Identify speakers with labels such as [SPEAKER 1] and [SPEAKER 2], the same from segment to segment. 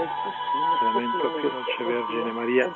[SPEAKER 1] Lamento che non c'è Vergine Maria.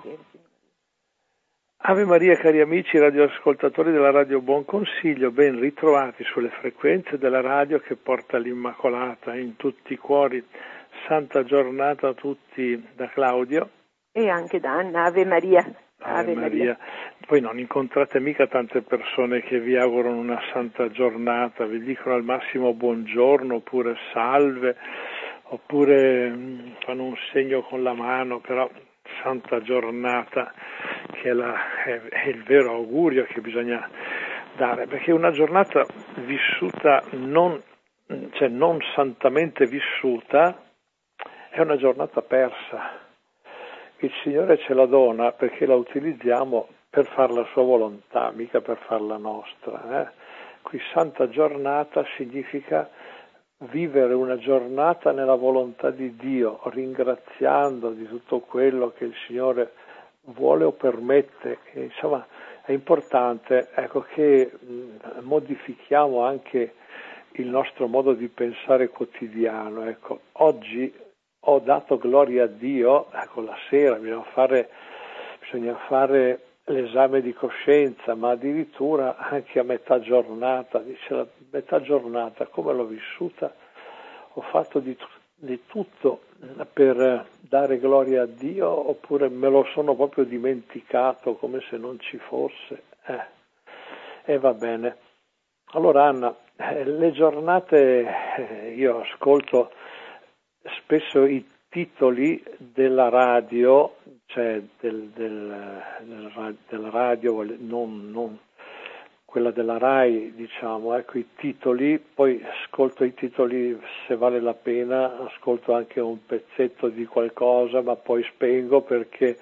[SPEAKER 1] Ave Maria, cari amici radioascoltatori della Radio Buon Consiglio, ben ritrovati sulle frequenze della radio che porta l'Immacolata in tutti i cuori. Santa giornata a tutti da Claudio.
[SPEAKER 2] E anche da Anna. Ave Maria.
[SPEAKER 1] Ave Maria. Voi non incontrate mica tante persone che vi augurano una santa giornata, vi dicono al massimo buongiorno, oppure salve, oppure fanno un segno con la mano, però santa giornata che è il vero augurio che bisogna dare, perché una giornata vissuta non santamente vissuta è una giornata persa. Il Signore ce la dona perché la utilizziamo per fare la sua volontà, mica per far la nostra. Qui santa giornata significa vivere una giornata nella volontà di Dio, ringraziando di tutto quello che il Signore vuole o permette. Insomma, è importante, che modifichiamo anche il nostro modo di pensare quotidiano. Oggi ho dato gloria a Dio, la sera bisogna fare l'esame di coscienza, ma addirittura anche a metà giornata, dice la metà giornata, come l'ho vissuta, ho fatto di tutto per dare gloria a Dio, oppure me lo sono proprio dimenticato come se non ci fosse. E va bene. Allora Anna, le giornate, io ascolto spesso i titoli della radio, cioè della radio, non quella della Rai, diciamo, i titoli, poi ascolto i titoli se vale la pena, ascolto anche un pezzetto di qualcosa, ma poi spengo perché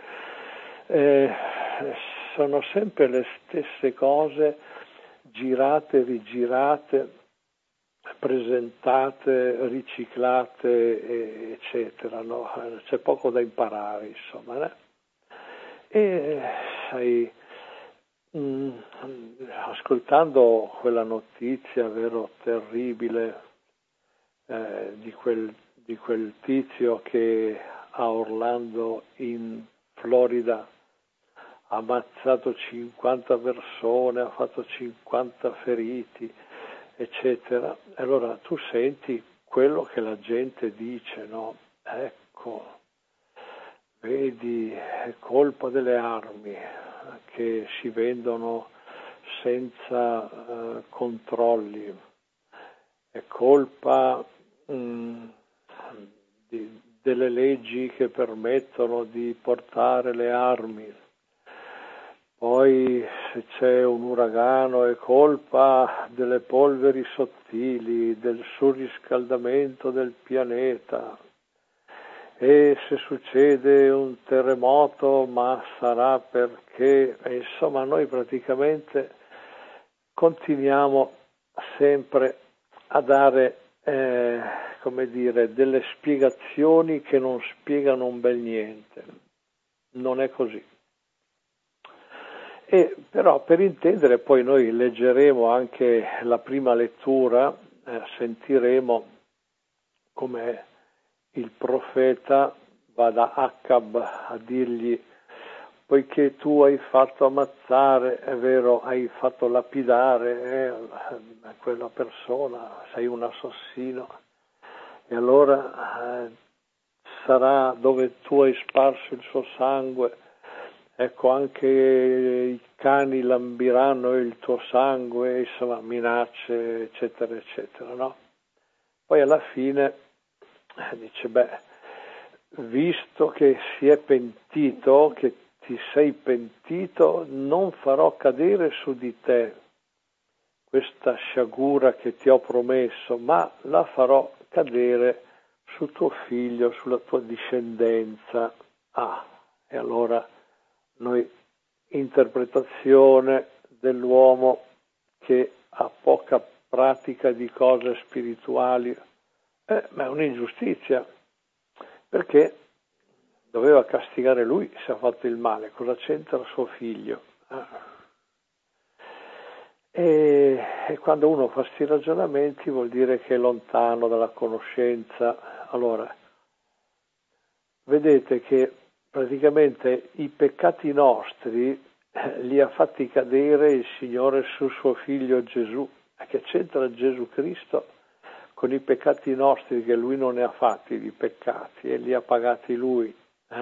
[SPEAKER 1] sono sempre le stesse cose, girate, rigirate, presentate, riciclate, eccetera, no? C'è poco da imparare, insomma, E sai, ascoltando quella notizia vero terribile di quel tizio che a Orlando in Florida ha ammazzato 50 persone, ha fatto 50 feriti, eccetera. Allora tu senti quello che la gente dice, no? Vedi, è colpa delle armi che si vendono senza controlli, è colpa delle leggi che permettono di portare le armi. Poi se c'è un uragano è colpa delle polveri sottili, del surriscaldamento del pianeta. E se succede un terremoto, ma sarà perché, insomma, noi praticamente continuiamo sempre a dare, delle spiegazioni che non spiegano un bel niente. Non è così. Però per intendere, poi noi leggeremo anche la prima lettura, sentiremo come il profeta va da Acab a dirgli: poiché tu hai fatto ammazzare, è vero, hai fatto lapidare quella persona, sei un assassino, e allora sarà dove tu hai sparso il suo sangue, anche i cani lambiranno il tuo sangue, insomma, minacce, eccetera, eccetera, no? Poi alla fine dice, visto che si è pentito, che ti sei pentito, non farò cadere su di te questa sciagura che ti ho promesso, ma la farò cadere su tuo figlio, sulla tua discendenza. E allora noi, interpretazione dell'uomo che ha poca pratica di cose spirituali, ma è un'ingiustizia, perché doveva castigare lui se ha fatto il male, cosa c'entra suo figlio? E quando uno fa questi ragionamenti vuol dire che è lontano dalla conoscenza. Allora, vedete che praticamente i peccati nostri li ha fatti cadere il Signore su suo figlio Gesù. Che c'entra Gesù Cristo con i peccati nostri, che lui non ne ha fatti di peccati e li ha pagati lui.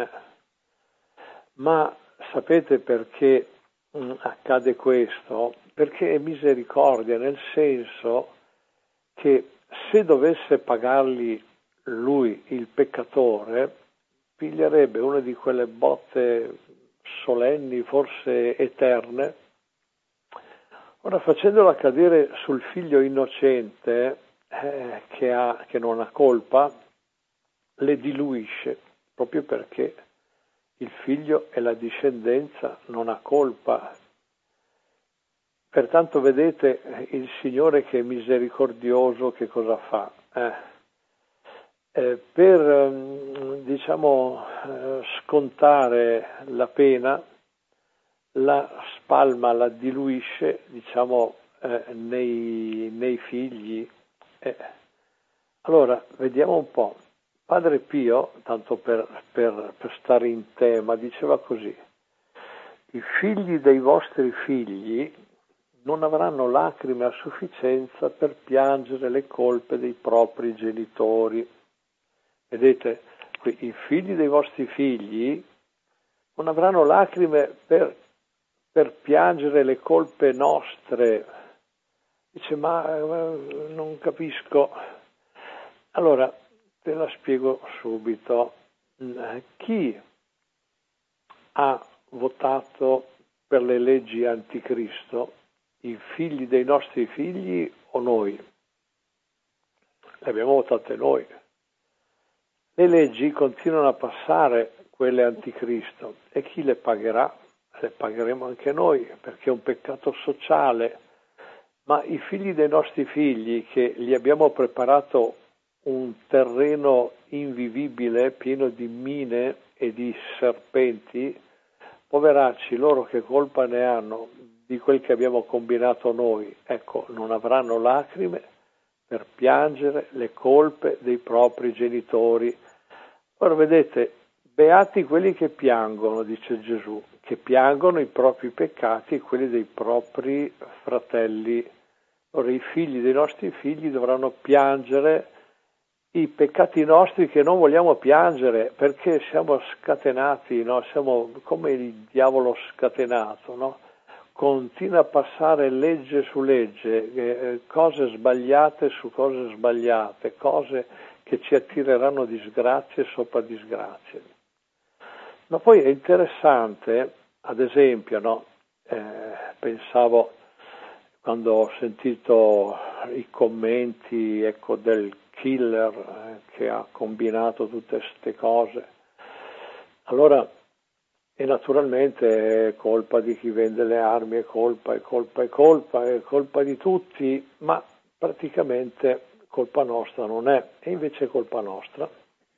[SPEAKER 1] Ma sapete perché accade questo? Perché è misericordia, nel senso che se dovesse pagarli lui, il peccatore, piglierebbe una di quelle botte solenni, forse eterne. Ora, facendola cadere sul figlio innocente, che non ha colpa, le diluisce, proprio perché il figlio e la discendenza non ha colpa. Pertanto vedete il Signore, che è misericordioso, che cosa fa? Per scontare la pena, la spalma, la diluisce nei figli. Allora, vediamo un po'. Padre Pio, tanto per stare in tema, diceva così: i figli dei vostri figli non avranno lacrime a sufficienza per piangere le colpe dei propri genitori. Vedete, qui, i figli dei vostri figli non avranno lacrime per piangere le colpe nostre. Dice, ma non capisco. Allora, te la spiego subito. Chi ha votato per le leggi anticristo? I figli dei nostri figli o noi? Le abbiamo votate noi. Le leggi continuano a passare, quelle anticristo, e chi le pagherà? Le pagheremo anche noi, perché è un peccato sociale. Ma i figli dei nostri figli, che gli abbiamo preparato un terreno invivibile, pieno di mine e di serpenti, poveracci, loro che colpa ne hanno di quel che abbiamo combinato noi? Ecco, non avranno lacrime per piangere le colpe dei propri genitori. Ora vedete, beati quelli che piangono, dice Gesù, che piangono i propri peccati e quelli dei propri fratelli. Ora i figli dei nostri figli dovranno piangere i peccati nostri che non vogliamo piangere, perché siamo scatenati, no? Siamo come il diavolo scatenato, no? Continua a passare legge su legge, cose sbagliate su cose sbagliate, cose che ci attireranno disgrazie sopra disgrazie. Ma poi è interessante, ad esempio, no? Pensavo, quando ho sentito i commenti, del killer che ha combinato tutte queste cose, allora, e naturalmente è colpa di chi vende le armi, è colpa di tutti, ma praticamente colpa nostra non è, e invece è colpa nostra,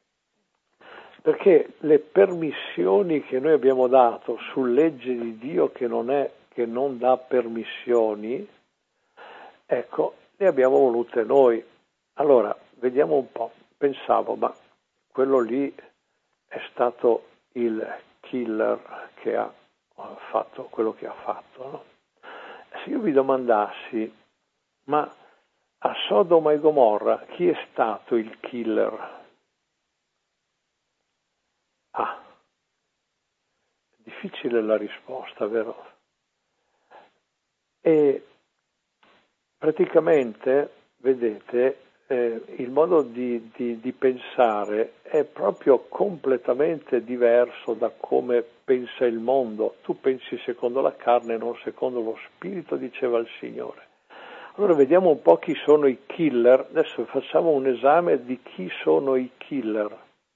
[SPEAKER 1] perché le permissioni che noi abbiamo dato su legge di Dio, che non dà permissioni, ecco, le abbiamo volute noi. Allora, vediamo un po'. Pensavo, ma quello lì è stato il killer che ha fatto quello che ha fatto, no? Se io vi domandassi, ma a Sodoma e Gomorra chi è stato il killer? Difficile la risposta, vero? E praticamente, vedete, il modo di pensare è proprio completamente diverso da come pensa il mondo. Tu pensi secondo la carne, non secondo lo spirito, diceva il Signore. Allora vediamo un po' chi sono i killer. Adesso facciamo un esame di chi sono i killer.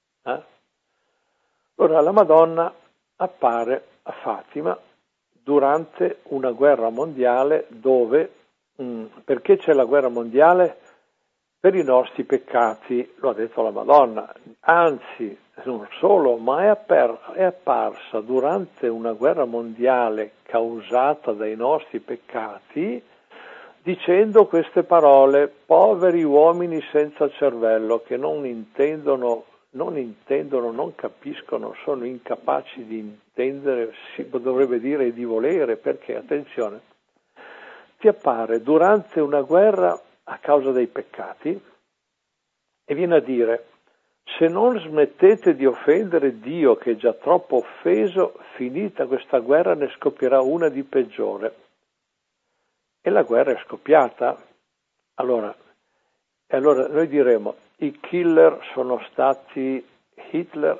[SPEAKER 1] Allora la Madonna appare a Fatima durante una guerra mondiale dove, perché c'è la guerra mondiale? Per i nostri peccati, lo ha detto la Madonna, anzi non solo, ma è apparsa durante una guerra mondiale causata dai nostri peccati, dicendo queste parole: poveri uomini senza cervello, che non intendono non intendono, non capiscono, sono incapaci di intendere, si dovrebbe dire di volere, perché, attenzione, ti appare durante una guerra a causa dei peccati e viene a dire: se non smettete di offendere Dio che è già troppo offeso, finita questa guerra ne scoppierà una di peggiore. E la guerra è scoppiata. Allora noi diremo: i killer sono stati Hitler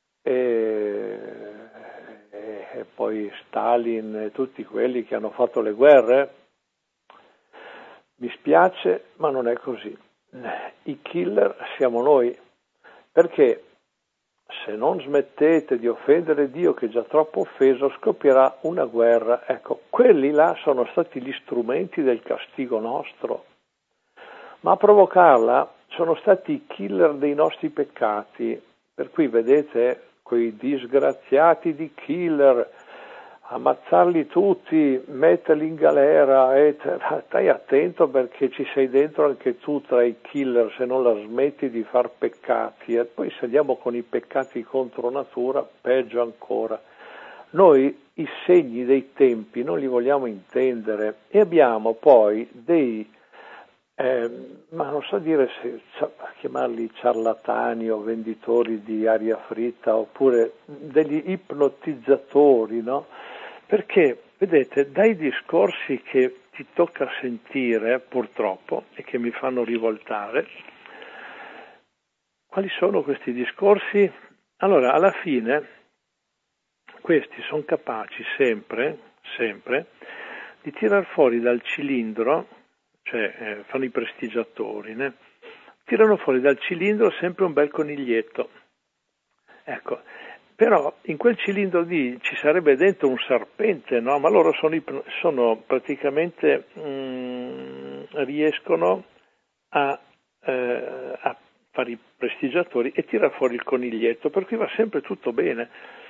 [SPEAKER 1] e poi Stalin e tutti quelli che hanno fatto le guerre? Mi spiace, ma non è così. I killer siamo noi, perché se non smettete di offendere Dio che è già troppo offeso, scoppierà una guerra. Ecco, quelli là sono stati gli strumenti del castigo nostro, ma a provocarla sono stati i killer dei nostri peccati. Per cui vedete quei disgraziati di killer, ammazzarli tutti, metterli in galera, e stai attento perché ci sei dentro anche tu tra i killer se non la smetti di far peccati. E poi se andiamo con i peccati contro natura, peggio ancora. Noi i segni dei tempi non li vogliamo intendere e abbiamo poi dei ma non so dire se chiamarli ciarlatani o venditori di aria fritta oppure degli ipnotizzatori, no? Perché, vedete, dai discorsi che ti tocca sentire, purtroppo, e che mi fanno rivoltare, quali sono questi discorsi? Allora, alla fine, questi sono capaci sempre, di tirar fuori dal cilindro, cioè fanno i prestigiatori, né? Tirano fuori dal cilindro sempre un bel coniglietto. Ecco, però in quel cilindro lì ci sarebbe dentro un serpente, no? Ma loro sono praticamente riescono a fare i prestigiatori e tira fuori il coniglietto, per cui va sempre tutto bene.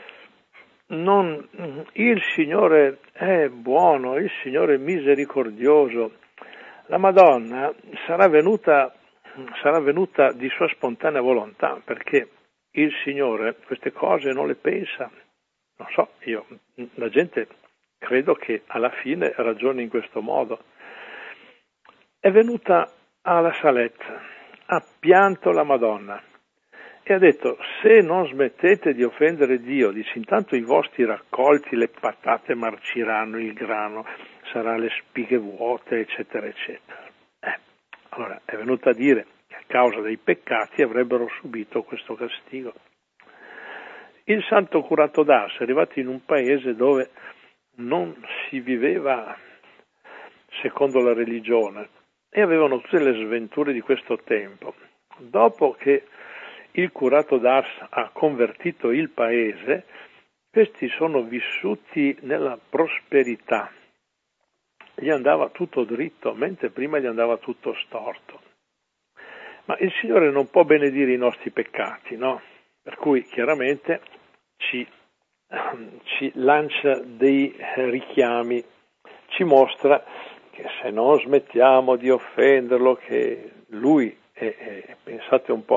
[SPEAKER 1] Il Signore è buono, il Signore è misericordioso. La Madonna sarà venuta di sua spontanea volontà, perché il Signore queste cose non le pensa. Non so, la gente credo che alla fine ragioni in questo modo. È venuta alla Saletta, ha pianto la Madonna e ha detto: se non smettete di offendere Dio, dice, intanto i vostri raccolti, le patate marciranno, il grano sarà le spighe vuote, eccetera, eccetera. Allora è venuta a dire che a causa dei peccati avrebbero subito questo castigo. Il santo curato d'Ars è arrivato in un paese dove non si viveva secondo la religione e avevano tutte le sventure di questo tempo. Dopo che il curato d'Ars ha convertito il paese, questi sono vissuti nella prosperità. Gli andava tutto dritto, mentre prima gli andava tutto storto. Ma il Signore non può benedire i nostri peccati, no? Per cui chiaramente ci lancia dei richiami, ci mostra che se non smettiamo di offenderlo, che Lui pensate un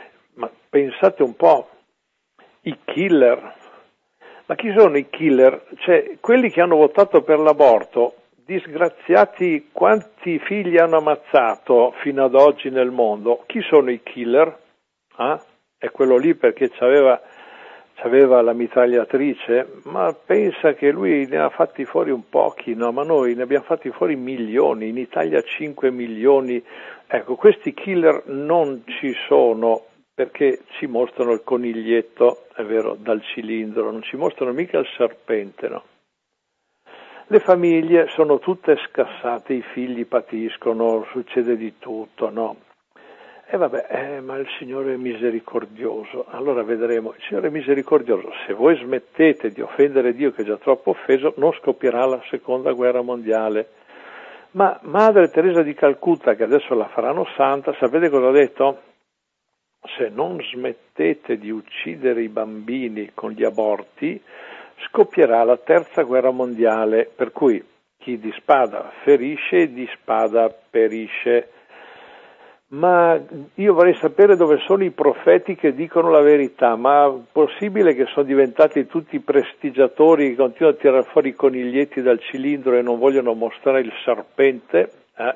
[SPEAKER 1] po', i killer. Ma chi sono i killer? Cioè, quelli che hanno votato per l'aborto, disgraziati, quanti figli hanno ammazzato fino ad oggi nel mondo? Chi sono i killer? È quello lì perché c'aveva la mitragliatrice? Ma pensa che lui ne ha fatti fuori un pochi, no? Ma noi ne abbiamo fatti fuori milioni, in Italia 5 milioni. Ecco, questi killer non ci sono perché ci mostrano il coniglietto, è vero, dal cilindro, non ci mostrano mica il serpente, no? Le famiglie sono tutte scassate, i figli patiscono, succede di tutto, no? E ma il Signore è misericordioso. Allora vedremo, il Signore è misericordioso. Se voi smettete di offendere Dio che è già troppo offeso, non scoppierà la seconda guerra mondiale. Ma Madre Teresa di Calcutta, che adesso la faranno santa, sapete cosa ha detto? Se non smettete di uccidere i bambini con gli aborti, scoppierà la terza guerra mondiale, per cui chi di spada ferisce, di spada perisce. ma io vorrei sapere dove sono i profeti che dicono la verità, ma è possibile che sono diventati tutti prestigiatori che continuano a tirare fuori i coniglietti dal cilindro e non vogliono mostrare il serpente?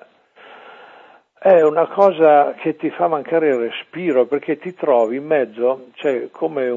[SPEAKER 1] È una cosa che ti fa mancare il respiro, perché ti trovi in mezzo, sei come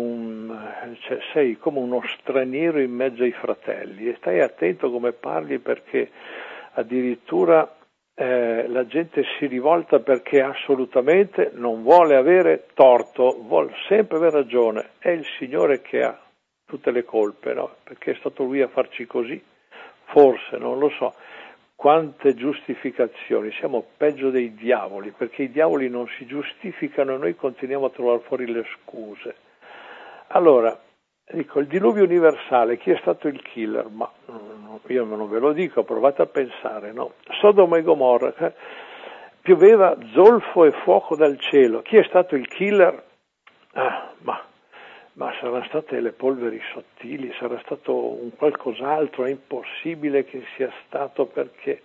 [SPEAKER 1] uno straniero in mezzo ai fratelli, e stai attento come parli, perché addirittura la gente si rivolta perché assolutamente non vuole avere torto, vuole sempre avere ragione. È il Signore che ha tutte le colpe, no? Perché è stato Lui a farci così, forse, non lo so. Quante giustificazioni, siamo peggio dei diavoli, perché i diavoli non si giustificano e noi continuiamo a trovare fuori le scuse. Allora, dico, il diluvio universale, chi è stato il killer? Ma io non ve lo dico, provate a pensare, no? Sodoma e Gomorra, pioveva zolfo e fuoco dal cielo, chi è stato il killer? Ma saranno state le polveri sottili, sarà stato un qualcos'altro, è impossibile che sia stato, perché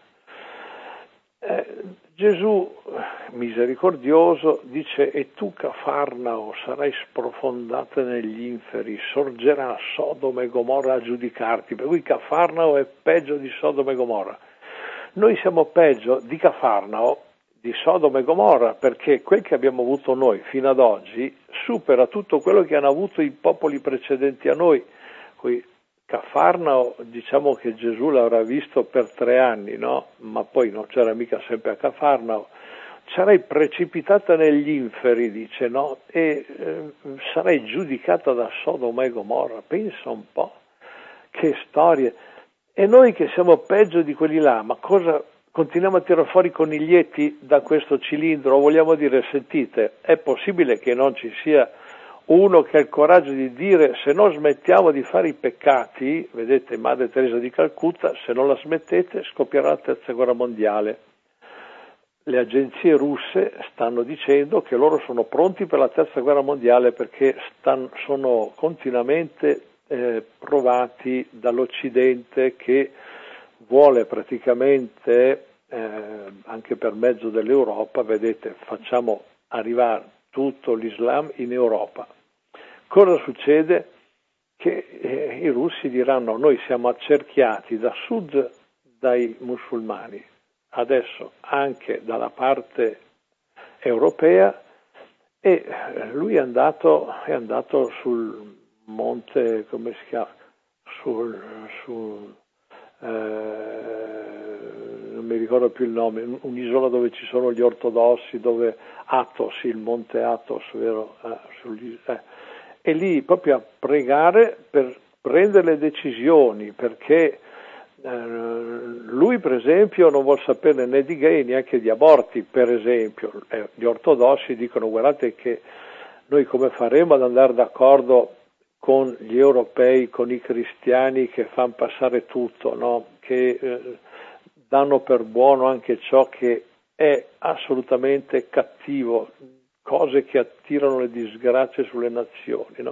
[SPEAKER 1] Gesù, misericordioso, dice: e tu Cafarnao sarai sprofondata negli inferi, sorgerà Sodoma e Gomorra a giudicarti, per cui Cafarnao è peggio di Sodoma e Gomorra. Noi siamo peggio di Cafarnao, di Sodoma e Gomorra, perché quel che abbiamo avuto noi fino ad oggi supera tutto quello che hanno avuto i popoli precedenti a noi. Qui Cafarnao, diciamo che Gesù l'avrà visto per 3 anni, no? Ma poi non c'era mica sempre a Cafarnao. Sarai precipitata negli inferi, dice, no? E sarai giudicata da Sodoma e Gomorra. Pensa un po', che storie. E noi che siamo peggio di quelli là, ma cosa continuiamo a tirare fuori coniglietti da questo cilindro? Vogliamo dire, sentite, è possibile che non ci sia uno che ha il coraggio di dire: se non smettiamo di fare i peccati, vedete Madre Teresa di Calcutta, se non la smettete scoppierà la terza guerra mondiale. Le agenzie russe stanno dicendo che loro sono pronti per la terza guerra mondiale, perché sono continuamente provati dall'Occidente, che vuole praticamente, anche per mezzo dell'Europa, vedete, facciamo arrivare tutto l'Islam in Europa. Cosa succede? Che i russi diranno: noi siamo accerchiati da sud dai musulmani, adesso anche dalla parte europea, e lui è andato sul monte, come si chiama? Non mi ricordo più il nome, un'isola dove ci sono gli ortodossi, dove Athos, il monte Athos, vero? E lì proprio a pregare per prendere le decisioni, perché lui per esempio non vuol sapere né di gay neanche di aborti, per esempio. Gli ortodossi dicono: guardate che noi come faremo ad andare d'accordo con gli europei, con i cristiani che fanno passare tutto, no? Che danno per buono anche ciò che è assolutamente cattivo, cose che attirano le disgrazie sulle nazioni, no?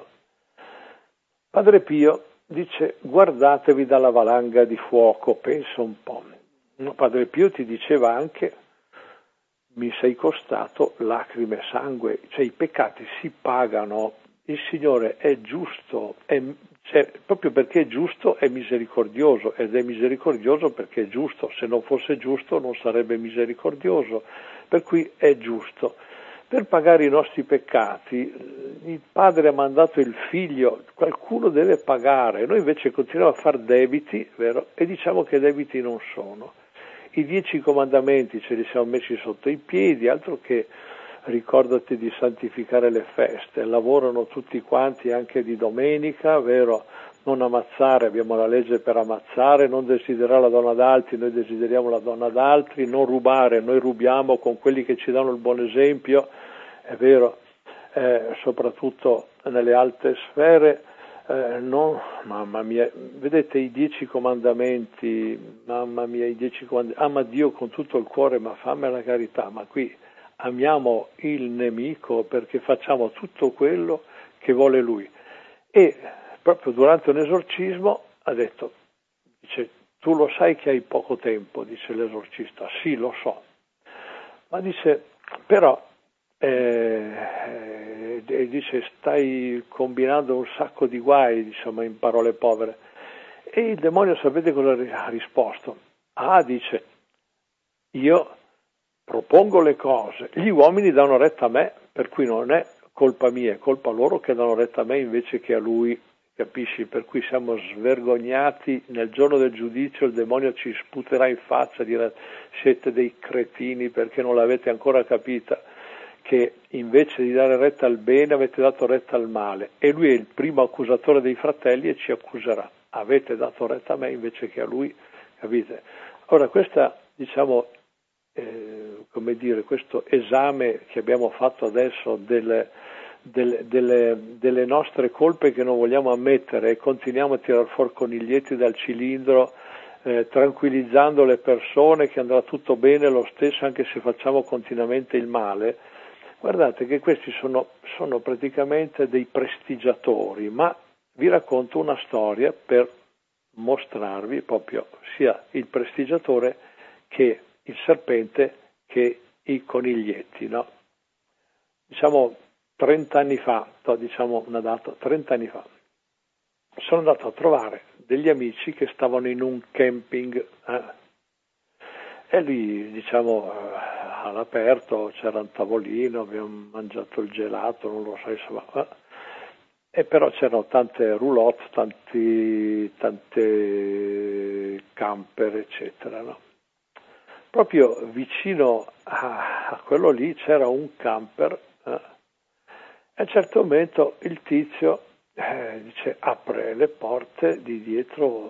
[SPEAKER 1] Padre Pio dice: guardatevi dalla valanga di fuoco. Pensa un po'. Padre Pio ti diceva anche: mi sei costato lacrime e sangue, cioè i peccati si pagano, il Signore è giusto, proprio perché è giusto è misericordioso, ed è misericordioso perché è giusto. Se non fosse giusto non sarebbe misericordioso, per cui è giusto. Per pagare i nostri peccati il Padre ha mandato il Figlio, qualcuno deve pagare. Noi invece continuiamo a fare debiti, vero? E diciamo che debiti non sono. I 10 comandamenti ce li siamo messi sotto i piedi, altro che ricordati di santificare le feste. Lavorano tutti quanti anche di domenica, vero? Non ammazzare, abbiamo la legge per ammazzare, non desiderare la donna d'altri, noi desideriamo la donna d'altri, non rubare, noi rubiamo con quelli che ci danno il buon esempio, è vero, soprattutto nelle alte sfere. No, mamma mia, vedete i 10 comandamenti, mamma mia, i 10 comandamenti, ama Dio con tutto il cuore, ma fammi la carità, ma qui amiamo il nemico perché facciamo tutto quello che vuole lui. E proprio durante un esorcismo ha detto, dice: tu lo sai che hai poco tempo, dice l'esorcista. Sì, lo so, ma dice: Però dice stai combinando un sacco di guai, insomma, in parole povere. E il demonio sapete cosa ha risposto? Dice, io propongo le cose, gli uomini danno retta a me, per cui non è colpa mia, è colpa loro che danno retta a me invece che a lui, capisci? Per cui siamo svergognati, nel giorno del giudizio il demonio ci sputerà in faccia, dirà siete dei cretini perché non l'avete ancora capita, che invece di dare retta al bene avete dato retta al male, e lui è il primo accusatore dei fratelli e ci accuserà, avete dato retta a me invece che a lui, capite? Ora questa, diciamo, come dire, questo esame che abbiamo fatto adesso delle nostre colpe che non vogliamo ammettere e continuiamo a tirar fuori coniglietti dal cilindro, tranquillizzando le persone che andrà tutto bene lo stesso anche se facciamo continuamente il male. Guardate che questi sono praticamente dei prestigiatori, ma vi racconto una storia per mostrarvi proprio sia il prestigiatore che il serpente che i coniglietti, no? Diciamo 30 anni fa, diciamo una data, 30 anni fa, sono andato a trovare degli amici che stavano in un camping, e lì, diciamo, all'aperto c'era un tavolino, abbiamo mangiato il gelato, non lo so, insomma, e però c'erano tante roulotte, tante camper, eccetera, no? Proprio vicino a quello lì c'era un camper, e a un certo momento il tizio dice, apre le porte di dietro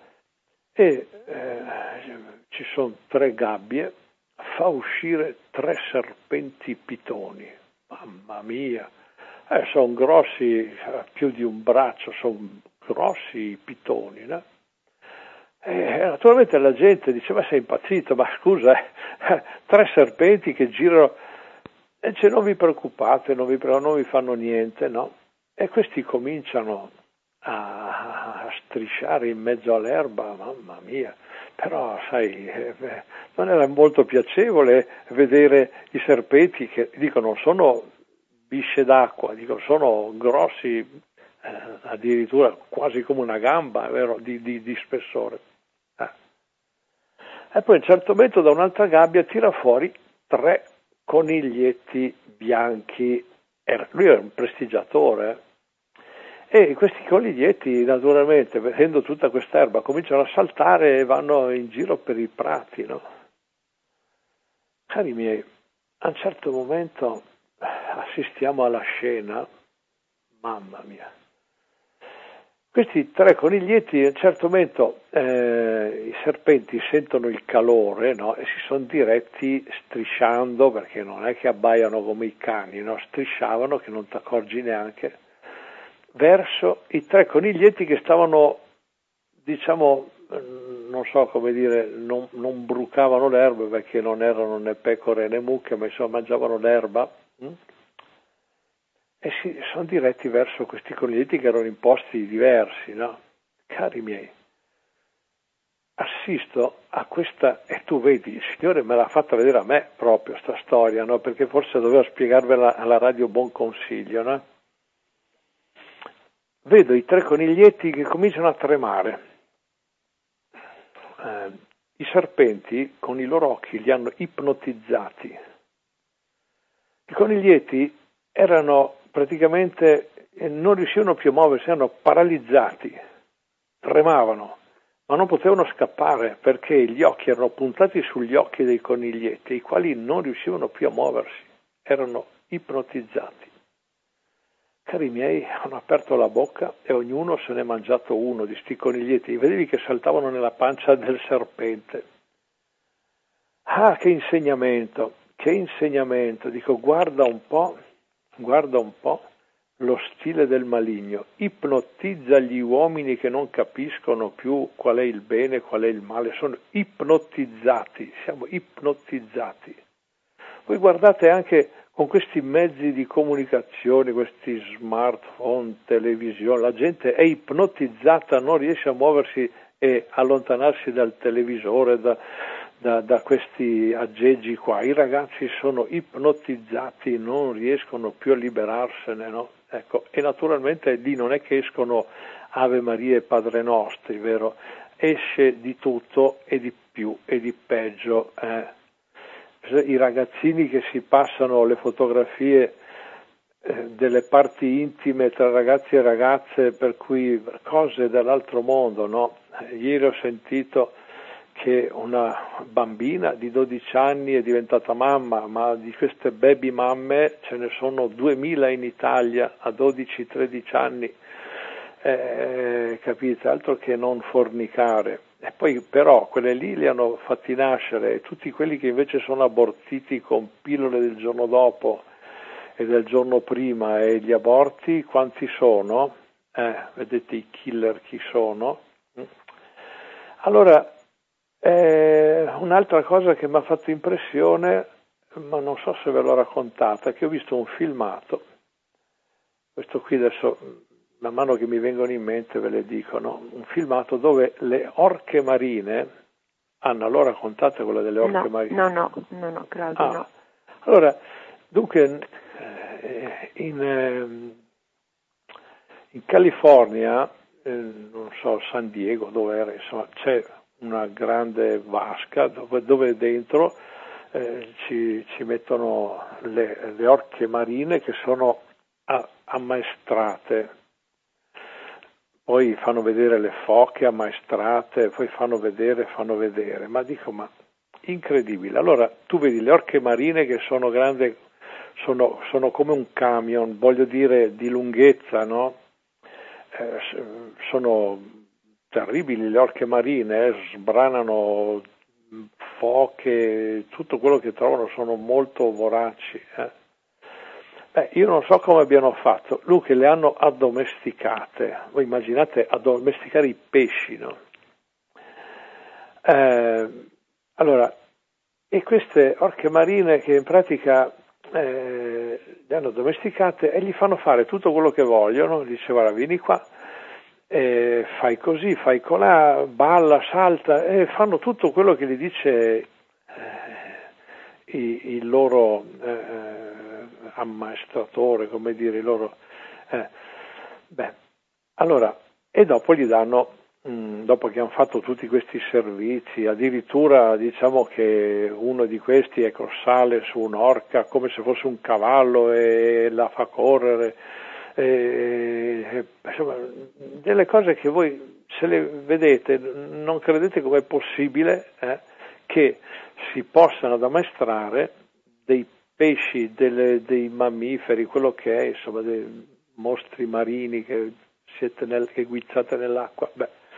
[SPEAKER 1] ci sono 3 gabbie, fa uscire 3 serpenti pitoni, mamma mia, sono grossi, più di un braccio, sono grossi i pitoni, no? Naturalmente la gente dice, ma sei impazzito, ma scusa, 3 serpenti che girano, e dice, non vi preoccupate, non vi fanno niente, no? E questi cominciano a strisciare in mezzo all'erba, mamma mia, però sai, non era molto piacevole vedere i serpenti che, dico, non sono bisce d'acqua, dico, sono grossi, addirittura quasi come una gamba, vero, di spessore. E poi a un certo momento da un'altra gabbia tira fuori 3 coniglietti bianchi, lui era un prestigiatore, e questi coniglietti naturalmente, vedendo tutta quest'erba, cominciano a saltare e vanno in giro per i prati, no? Cari miei, a un certo momento assistiamo alla scena, mamma mia. Questi 3 coniglietti, a un certo momento i serpenti sentono il calore, no? E si sono diretti strisciando, perché non è che abbaiano come i cani, no? Strisciavano, che non ti accorgi neanche, verso i 3 coniglietti che stavano, diciamo, non so come dire, non brucavano l'erba perché non erano né pecore né mucche, ma insomma mangiavano l'erba. E si sono diretti verso questi coniglietti che erano in posti diversi, no? Cari miei, assisto a questa, e tu vedi, il Signore me l'ha fatta vedere a me proprio sta storia, no? Perché forse dovevo spiegarvela alla radio Buon Consiglio, no? Vedo i 3 coniglietti che cominciano a tremare. I serpenti con i loro occhi li hanno ipnotizzati. I coniglietti erano praticamente, non riuscivano più a muoversi, erano paralizzati, tremavano, ma non potevano scappare perché gli occhi erano puntati sugli occhi dei coniglietti, i quali non riuscivano più a muoversi, erano ipnotizzati. Cari miei, hanno aperto la bocca e ognuno se ne è mangiato uno di sti coniglietti, vedevi che saltavano nella pancia del serpente. Ah, che insegnamento, dico, guarda un po' lo stile del maligno, ipnotizza gli uomini che non capiscono più qual è il bene e qual è il male, sono ipnotizzati, siamo ipnotizzati. Voi guardate anche con questi mezzi di comunicazione, questi smartphone, televisione, la gente è ipnotizzata, non riesce a muoversi e allontanarsi dal televisore, da questi aggeggi qua. I ragazzi sono ipnotizzati, non riescono più a liberarsene, no? Ecco, e naturalmente lì non è che escono Ave Maria e Padre Nostri, vero? Esce di tutto e di più e di peggio. I ragazzini che si passano le fotografie delle parti intime tra ragazzi e ragazze, per cui cose dall'altro mondo, no? Ieri ho sentito che una bambina di 12 anni è diventata mamma, ma di queste baby mamme ce ne sono 2000 in Italia a 12-13 anni, capite? Altro che non fornicare. E poi però quelle lì li hanno fatti nascere, e tutti quelli che invece sono abortiti con pillole del giorno dopo e del giorno prima, e gli aborti quanti sono? Vedete i killer chi sono? Allora, un'altra cosa che mi ha fatto impressione, ma non so se ve l'ho raccontata, è che ho visto un filmato, questo qui adesso man mano che mi vengono in mente ve le dico, no? Un filmato dove le orche marine, Anna, l'ho raccontata quella delle orche marine?
[SPEAKER 2] No, Claudio, no.
[SPEAKER 1] Allora, dunque, in California, non so, San Diego, dove era, insomma, c'è una grande vasca dove dentro ci mettono le orche marine che sono ammaestrate, poi fanno vedere le foche ammaestrate, poi fanno vedere, ma dico, ma incredibile. Allora tu vedi le orche marine che sono grandi, sono come un camion, voglio dire, di lunghezza, no? Sono terribili le orche marine, sbranano foche, tutto quello che trovano, sono molto voraci. Io non so come abbiano fatto, che le hanno addomesticate. Voi immaginate addomesticare i pesci, no? Allora, e queste orche marine che in pratica le hanno addomesticate e gli fanno fare tutto quello che vogliono, dice guarda vieni qua, fai così, fai colà, balla, salta, e fanno tutto quello che gli dice il loro ammaestratore, come dire, il loro... allora, e dopo gli danno, dopo che hanno fatto tutti questi servizi, addirittura diciamo che uno di questi sale su un'orca come se fosse un cavallo e la fa correre, insomma, delle cose che voi se le vedete non credete com'è possibile che si possano addestrare dei pesci, dei mammiferi, quello che è, insomma, dei mostri marini che che guizzate nell'acqua.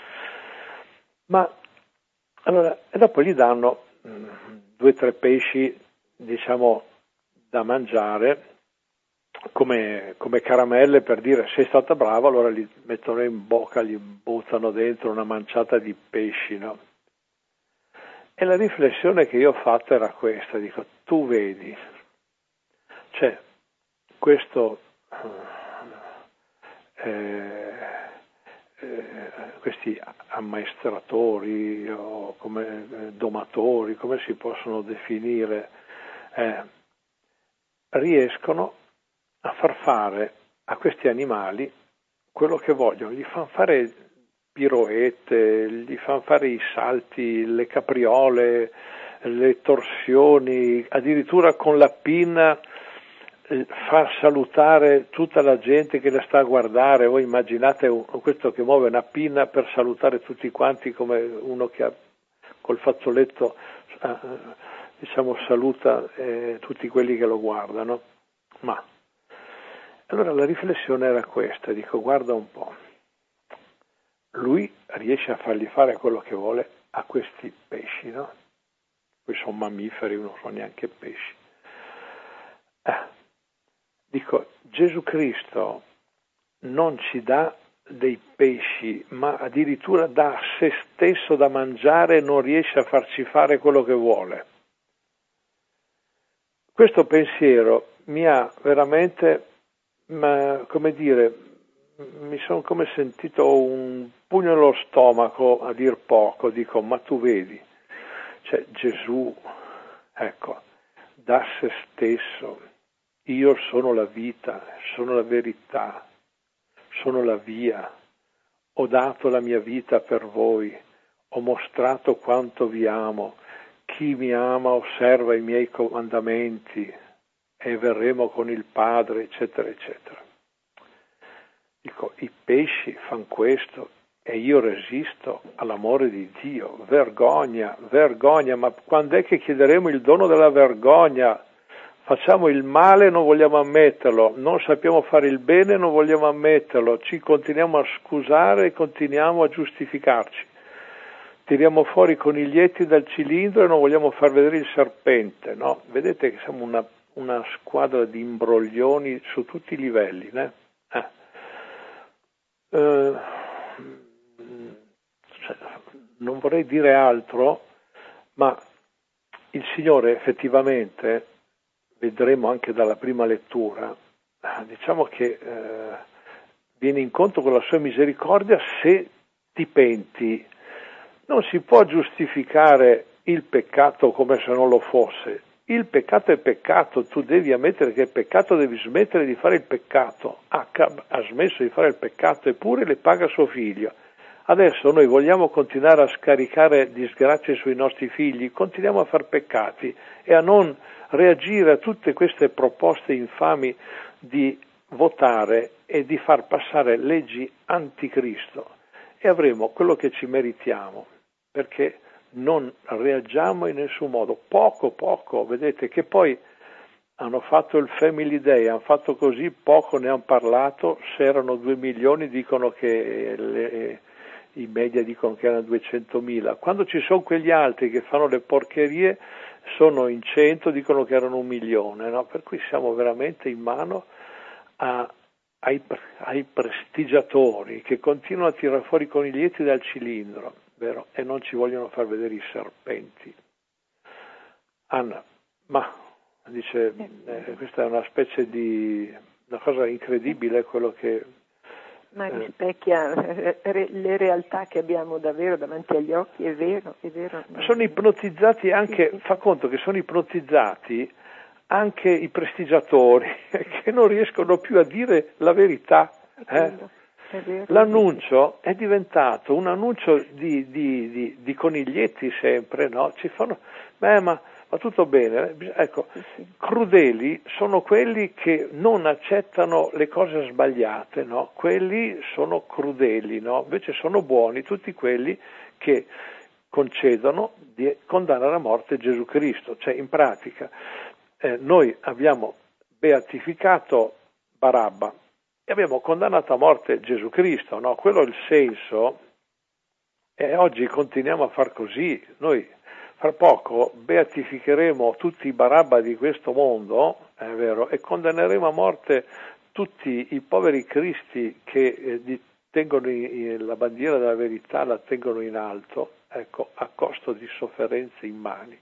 [SPEAKER 1] Ma allora, e dopo gli danno 2 o 3 pesci, diciamo, da mangiare come caramelle, per dire sei stata brava, allora li mettono in bocca, gli buttano dentro una manciata di pesci, no? E la riflessione che io ho fatto era questa, dico, tu vedi, cioè questo questi ammaestratori o come domatori, come si possono definire, riescono a far fare a questi animali quello che vogliono, gli fanno fare piroette, gli fanno fare i salti, le capriole, le torsioni, addirittura con la pinna far salutare tutta la gente che la sta a guardare. Voi immaginate questo che muove una pinna per salutare tutti quanti, come uno che ha col fazzoletto diciamo saluta tutti quelli che lo guardano. Ma allora la riflessione era questa, dico guarda un po', lui riesce a fargli fare quello che vuole a questi pesci, no? Poi sono mammiferi, non sono neanche pesci. Dico, Gesù Cristo non ci dà dei pesci, ma addirittura dà a se stesso da mangiare e non riesce a farci fare quello che vuole. Questo pensiero mi ha veramente, come dire, mi sono come sentito un pugno nello stomaco a dir poco, dico, ma tu vedi, Cioè Gesù, ecco, dà se stesso. Io sono la vita, sono la verità, sono la via. Ho dato la mia vita per voi, ho mostrato quanto vi amo. Chi mi ama osserva i miei comandamenti e verremo con il Padre, eccetera, eccetera. Dico, i pesci fanno questo e io resisto all'amore di Dio. Vergogna, vergogna, ma quando è che chiederemo il dono della vergogna? Facciamo il male e non vogliamo ammetterlo, non sappiamo fare il bene e non vogliamo ammetterlo, ci continuiamo a scusare e continuiamo a giustificarci. Tiriamo fuori i coniglietti dal cilindro e non vogliamo far vedere il serpente, no? Vedete che siamo una squadra di imbroglioni su tutti i livelli, né? Non vorrei dire altro, ma il Signore effettivamente, vedremo anche dalla prima lettura, diciamo che viene incontro con la sua misericordia se ti penti. Non si può giustificare il peccato come se non lo fosse. Il peccato è peccato, tu devi ammettere che è peccato, devi smettere di fare il peccato. Acab ha smesso di fare il peccato eppure le paga suo figlio. Adesso noi vogliamo continuare a scaricare disgrazie sui nostri figli, continuiamo a far peccati e a non reagire a tutte queste proposte infami di votare e di far passare leggi anticristo e avremo quello che ci meritiamo, perché non reagiamo in nessun modo, poco, vedete che poi hanno fatto il Family Day, hanno fatto così, poco ne hanno parlato, se erano 2 milioni dicono che i media dicono che erano 200.000, quando ci sono quegli altri che fanno le porcherie sono in 100, dicono che erano 1 milione, no? Per cui siamo veramente in mano ai prestigiatori che continuano a tirare fuori i coniglietti dal cilindro, vero? E non ci vogliono far vedere i serpenti. Anna, ma dice, questa è una specie di una cosa incredibile quello che...
[SPEAKER 2] Ma rispecchia le realtà che abbiamo davvero davanti agli occhi, è vero.
[SPEAKER 1] Ma sono ipnotizzati anche, sì. Fa conto che sono ipnotizzati anche i prestigiatori che non riescono più a dire la verità. È vero. L'annuncio è diventato un annuncio di coniglietti sempre, no? Ci fanno, ma tutto bene, ecco, crudeli sono quelli che non accettano le cose sbagliate, no? Quelli sono crudeli, no? Invece sono buoni tutti quelli che concedono di condannare a morte Gesù Cristo, cioè in pratica noi abbiamo beatificato Barabba e abbiamo condannato a morte Gesù Cristo, no? Quello è il senso e oggi continuiamo a far così, noi fra poco beatificheremo tutti i Barabba di questo mondo, è vero, e condanneremo a morte tutti i poveri cristi che tengono la bandiera della verità, la tengono in alto, ecco, a costo di sofferenze immani.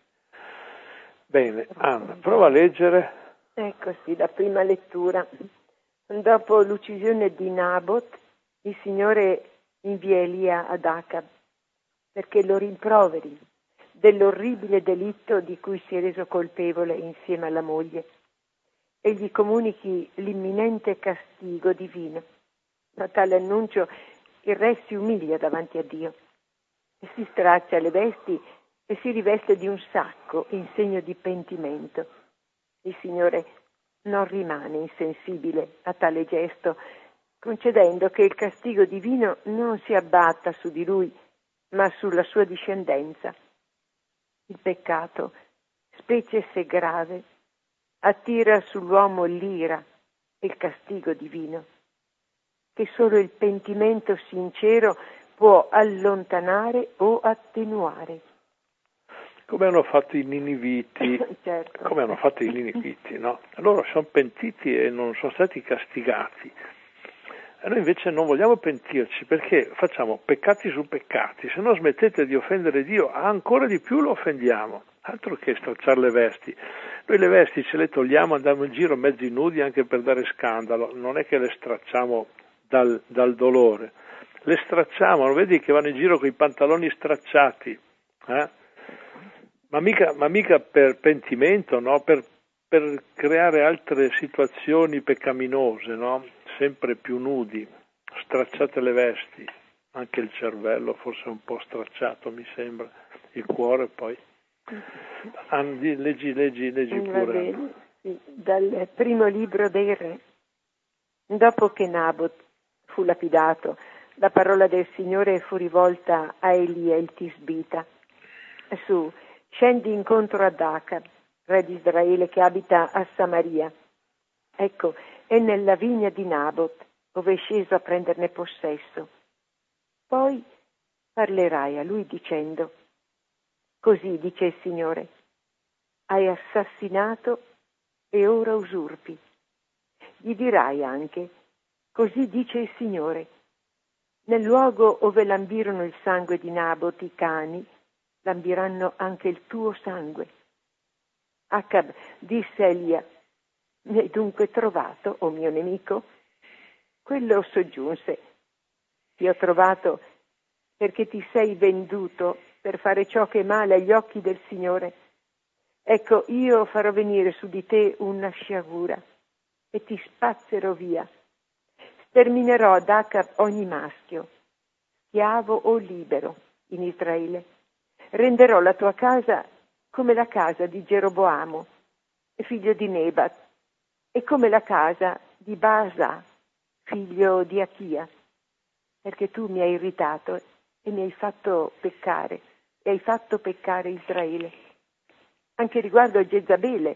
[SPEAKER 1] Bene, Anna, prova a leggere.
[SPEAKER 2] Ecco sì, la prima lettura. Dopo l'uccisione di Nabot, il Signore invia Elia ad Acab perché lo rimproveri dell'orribile delitto di cui si è reso colpevole insieme alla moglie e gli comunichi l'imminente castigo divino. A tale annuncio il re si umilia davanti a Dio e si straccia le vesti e si riveste di un sacco in segno di pentimento. Il Signore non rimane insensibile a tale gesto, concedendo che il castigo divino non si abbatta su di lui, ma sulla sua discendenza. Il peccato, specie se grave, attira sull'uomo l'ira e il castigo divino, che solo il pentimento sincero può allontanare o attenuare.
[SPEAKER 1] Come hanno fatto i niniviti,
[SPEAKER 2] certo.
[SPEAKER 1] Come hanno fatto i niniviti, no? Loro sono pentiti e non sono stati castigati. E noi invece non vogliamo pentirci perché facciamo peccati su peccati. Se no smettete di offendere Dio, ancora di più lo offendiamo. Altro che stracciare le vesti. Noi le vesti ce le togliamo, andiamo in giro mezzi nudi anche per dare scandalo. Non è che le stracciamo dal dolore. Le stracciamo, non vedi che vanno in giro con i pantaloni stracciati? Ma mica per pentimento, no? Per creare altre situazioni peccaminose, no? Sempre più nudi, stracciate le vesti, anche il cervello forse un po' stracciato, mi sembra, il cuore poi. Leggi pure.
[SPEAKER 2] Va bene, sì. Dal primo libro dei re. Dopo che Nabot fu lapidato, la parola del Signore fu rivolta a Elia il Tisbita. Su, scendi incontro ad Acab, re di Israele che abita a Samaria. Ecco, è nella vigna di Nabot, dove è sceso a prenderne possesso. Poi parlerai a lui dicendo: così dice il Signore, hai assassinato e ora usurpi. Gli dirai anche: così dice il Signore, nel luogo dove lambirono il sangue di Nabot i cani, lambiranno anche il tuo sangue. Acab disse a Elia: mi hai dunque trovato, o mio nemico? Quello soggiunse: ti ho trovato perché ti sei venduto per fare ciò che è male agli occhi del Signore. Ecco, io farò venire su di te una sciagura e ti spazzerò via. Sterminerò ad Acab ogni maschio, schiavo o libero, in Israele. Renderò la tua casa come la casa di Geroboamo, figlio di Nebat, e come la casa di Baasa, figlio di Achia, perché tu mi hai irritato e mi hai fatto peccare, e hai fatto peccare Israele. Anche riguardo a Jezabele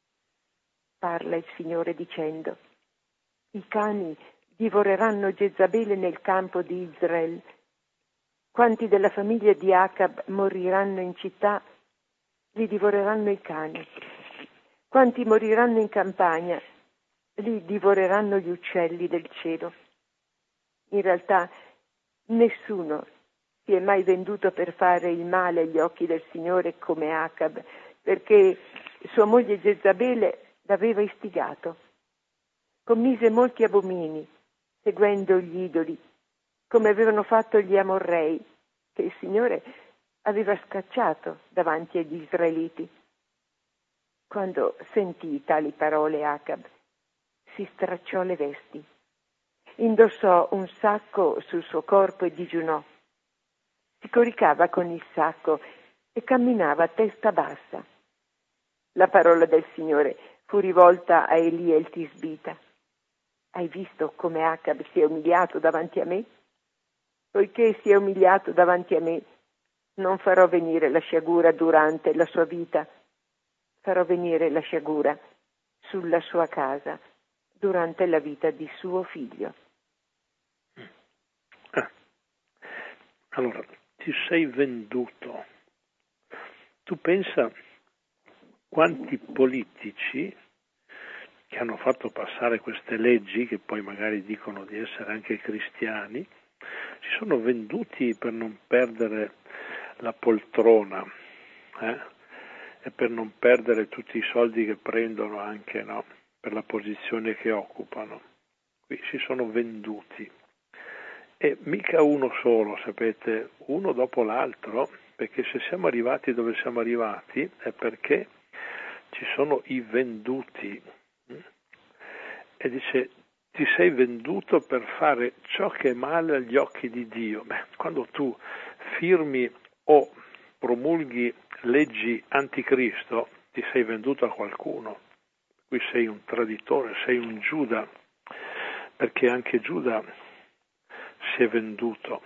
[SPEAKER 2] parla il Signore dicendo: i cani divoreranno Jezabele nel campo di Israele. Quanti della famiglia di Acab moriranno in città, li divoreranno i cani. Quanti moriranno in campagna, li divoreranno gli uccelli del cielo. In realtà nessuno si è mai venduto per fare il male agli occhi del Signore come Acab, perché sua moglie Jezabele l'aveva istigato. Commise molti abomini, seguendo gli idoli, come avevano fatto gli Amorrei, che il Signore aveva scacciato davanti agli israeliti. Quando sentì tali parole Acab, si stracciò le vesti, indossò un sacco sul suo corpo e digiunò. Si coricava con il sacco e camminava a testa bassa. La parola del Signore fu rivolta a Elia il Tisbita. Hai visto come Acab si è umiliato davanti a me? Poiché si è umiliato davanti a me, non farò venire la sciagura durante la sua vita, farò venire la sciagura sulla sua casa durante la vita di suo figlio.
[SPEAKER 1] Allora, ti sei venduto. Tu pensa quanti politici che hanno fatto passare queste leggi, che poi magari dicono di essere anche cristiani, si sono venduti per non perdere la poltrona, e per non perdere tutti i soldi che prendono anche, no, per la posizione che occupano. Qui si sono venduti. E mica uno solo, sapete, uno dopo l'altro, perché se siamo arrivati dove siamo arrivati è perché ci sono i venduti. E dice: ti sei venduto per fare ciò che è male agli occhi di Dio. Beh, quando tu firmi o promulghi leggi anticristo, ti sei venduto a qualcuno. Qui sei un traditore, sei un Giuda, perché anche Giuda si è venduto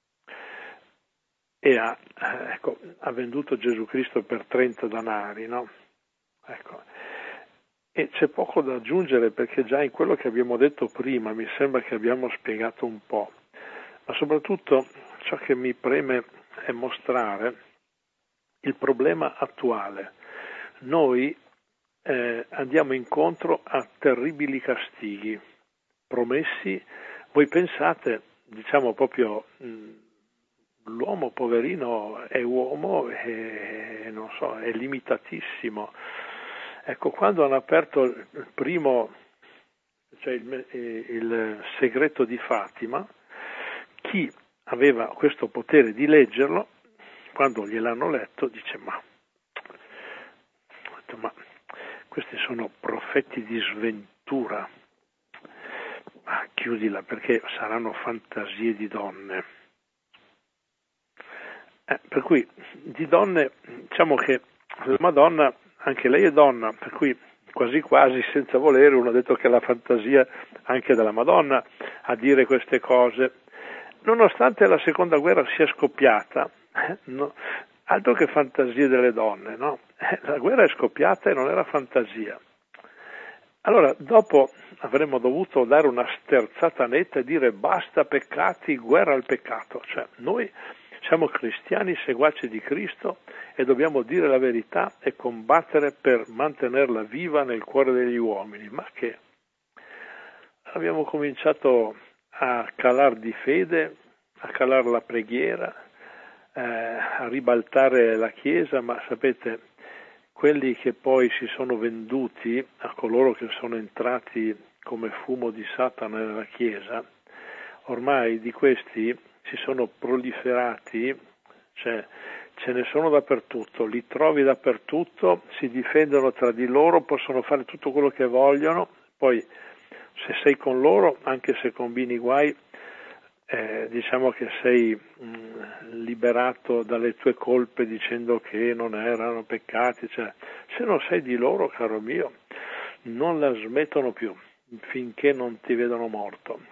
[SPEAKER 1] e ha venduto Gesù Cristo per 30 denari, no? Ecco. E c'è poco da aggiungere, perché già in quello che abbiamo detto prima mi sembra che abbiamo spiegato un po', ma soprattutto ciò che mi preme è mostrare il problema attuale. Noi andiamo incontro a terribili castighi promessi. Voi pensate, diciamo proprio, l'uomo poverino è uomo e non so, è limitatissimo. Ecco, quando hanno aperto il primo, cioè il segreto di Fatima, chi aveva questo potere di leggerlo, quando gliel'hanno letto, dice: ma detto, ma questi sono profeti di sventura. Ma chiudila, perché saranno fantasie di donne. Per cui di donne, diciamo che la Madonna, anche lei è donna, per cui quasi quasi senza volere uno ha detto che è la fantasia anche della Madonna a dire queste cose. Nonostante la seconda guerra sia scoppiata, no, altro che fantasie delle donne, no? La guerra è scoppiata e non era fantasia. Allora, dopo avremmo dovuto dare una sterzata netta e dire basta peccati, guerra al peccato. Cioè, noi siamo cristiani seguaci di Cristo e dobbiamo dire la verità e combattere per mantenerla viva nel cuore degli uomini. Ma che abbiamo cominciato a calar di fede, a calar la preghiera, a ribaltare la Chiesa, ma sapete, quelli che poi si sono venduti a coloro che sono entrati come fumo di Satana nella Chiesa, ormai di questi si sono proliferati, cioè ce ne sono dappertutto, li trovi dappertutto, si difendono tra di loro, possono fare tutto quello che vogliono, poi se sei con loro, anche se combini guai, diciamo che sei liberato dalle tue colpe dicendo che non erano peccati, cioè, se non sei di loro, caro mio, non la smettono più finché non ti vedono morto.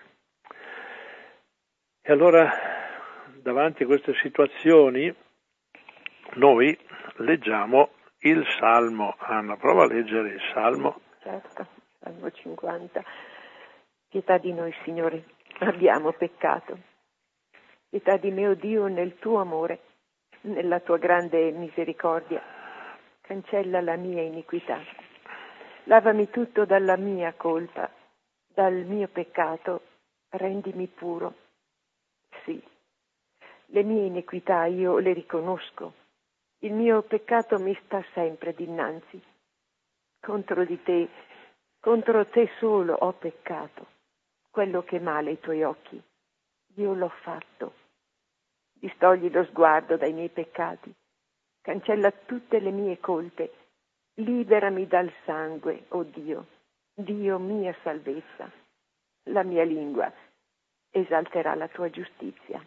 [SPEAKER 1] E allora, davanti a queste situazioni, noi leggiamo il Salmo. Anna, prova a leggere il Salmo.
[SPEAKER 2] Certo, Salmo 50. Pietà di noi, Signore, abbiamo peccato. Pietà di me, o Dio, nel tuo amore, nella tua grande misericordia. Cancella la mia iniquità. Lavami tutto dalla mia colpa, dal mio peccato, rendimi puro. Sì, le mie iniquità io le riconosco. Il mio peccato mi sta sempre dinanzi. Contro te solo ho peccato. Quello che è male ai tuoi occhi, io l'ho fatto. Distogli lo sguardo dai miei peccati. Cancella tutte le mie colpe. Liberami dal sangue, o Dio, Dio mia salvezza. La mia lingua esalterà la tua giustizia.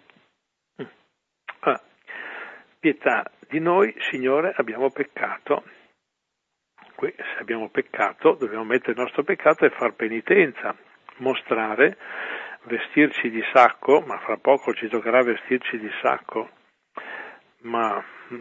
[SPEAKER 1] Pietà di noi, Signore, abbiamo peccato. Qui, se abbiamo peccato, dobbiamo mettere il nostro peccato e far penitenza, mostrare, vestirci di sacco, ma fra poco ci toccherà vestirci di sacco, ma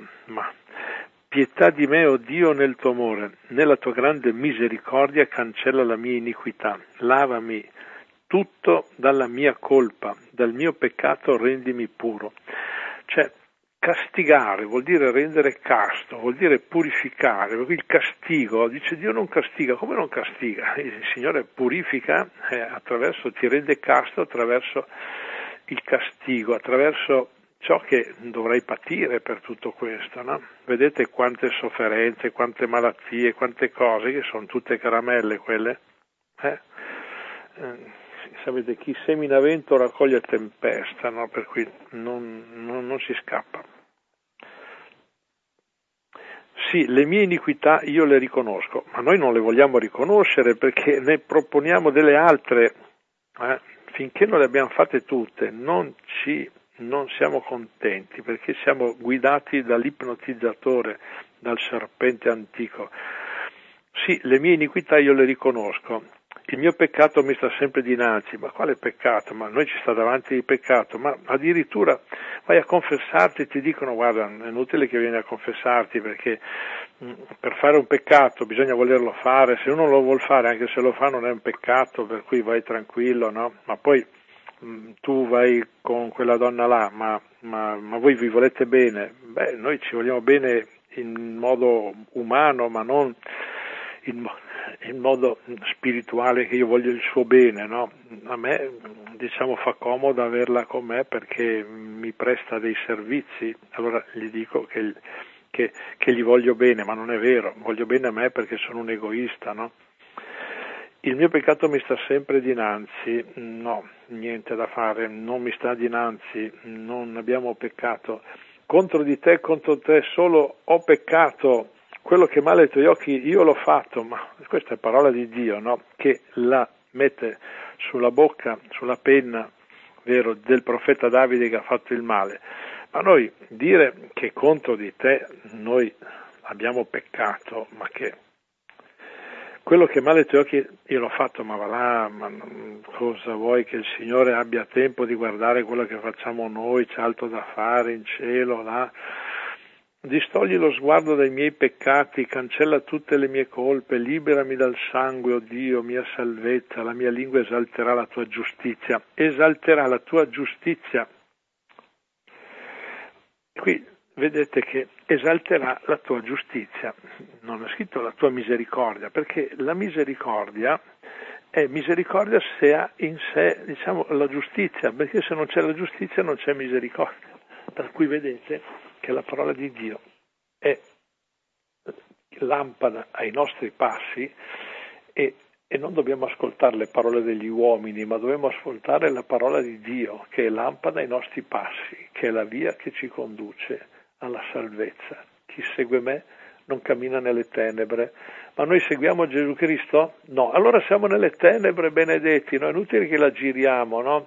[SPEAKER 1] pietà di me, o Dio, nel tuo amore, nella tua grande misericordia cancella la mia iniquità, lavami tutto dalla mia colpa, dal mio peccato rendimi puro. Cioè, castigare vuol dire rendere casto, vuol dire purificare, perché il castigo, dice Dio non castiga, come non castiga? Il Signore purifica, ti rende casto attraverso il castigo, attraverso ciò che dovrai patire per tutto questo, no? Vedete quante sofferenze, quante malattie, quante cose, che sono tutte caramelle quelle, sapete, chi semina vento raccoglie tempesta, no? Per cui non si scappa. Sì, le mie iniquità io le riconosco, ma noi non le vogliamo riconoscere perché ne proponiamo delle altre. Finché non le abbiamo fatte tutte, non siamo contenti, perché siamo guidati dall'ipnotizzatore, dal serpente antico. Sì, le mie iniquità io le riconosco. Il mio peccato mi sta sempre dinanzi. Ma quale peccato? Ma noi ci sta davanti il peccato. Ma addirittura vai a confessarti, ti dicono guarda, è inutile che vieni a confessarti perché per fare un peccato bisogna volerlo fare. Se uno lo vuol fare, anche se lo fa, non è un peccato, per cui vai tranquillo, no? Ma poi tu vai con quella donna là, ma voi vi volete bene? Beh, noi ci vogliamo bene in modo umano, ma non in modo spirituale, che io voglio il suo bene, no? A me, diciamo, fa comodo averla con me perché mi presta dei servizi, allora gli dico che gli voglio bene, ma non è vero, voglio bene a me perché sono un egoista, no? Il mio peccato mi sta sempre dinanzi, no, niente da fare, non mi sta dinanzi, non abbiamo peccato. Contro te solo ho peccato, quello che male ai tuoi occhi io l'ho fatto, ma questa è parola di Dio, no? Che la mette sulla bocca, sulla penna, vero, del profeta Davide che ha fatto il male. Ma noi dire che contro di te noi abbiamo peccato, ma che quello che male ai tuoi occhi io l'ho fatto, ma va là, ma cosa vuoi che il Signore abbia tempo di guardare quello che facciamo noi, c'è altro da fare in cielo, là. Distogli lo sguardo dai miei peccati, cancella tutte le mie colpe, liberami dal sangue, o Dio, mia salvezza, la mia lingua esalterà la tua giustizia, esalterà la tua giustizia. Qui vedete che esalterà la tua giustizia, non è scritto la tua misericordia, perché la misericordia è misericordia se ha in sé, diciamo, la giustizia, perché se non c'è la giustizia non c'è misericordia. Per cui vedete che la parola di Dio è lampada ai nostri passi e non dobbiamo ascoltare le parole degli uomini, ma dobbiamo ascoltare la parola di Dio, che è lampada ai nostri passi, che è la via che ci conduce alla salvezza. Chi segue me non cammina nelle tenebre. Ma noi seguiamo Gesù Cristo? No, allora siamo nelle tenebre, benedetti, no? È inutile che la giriamo, no?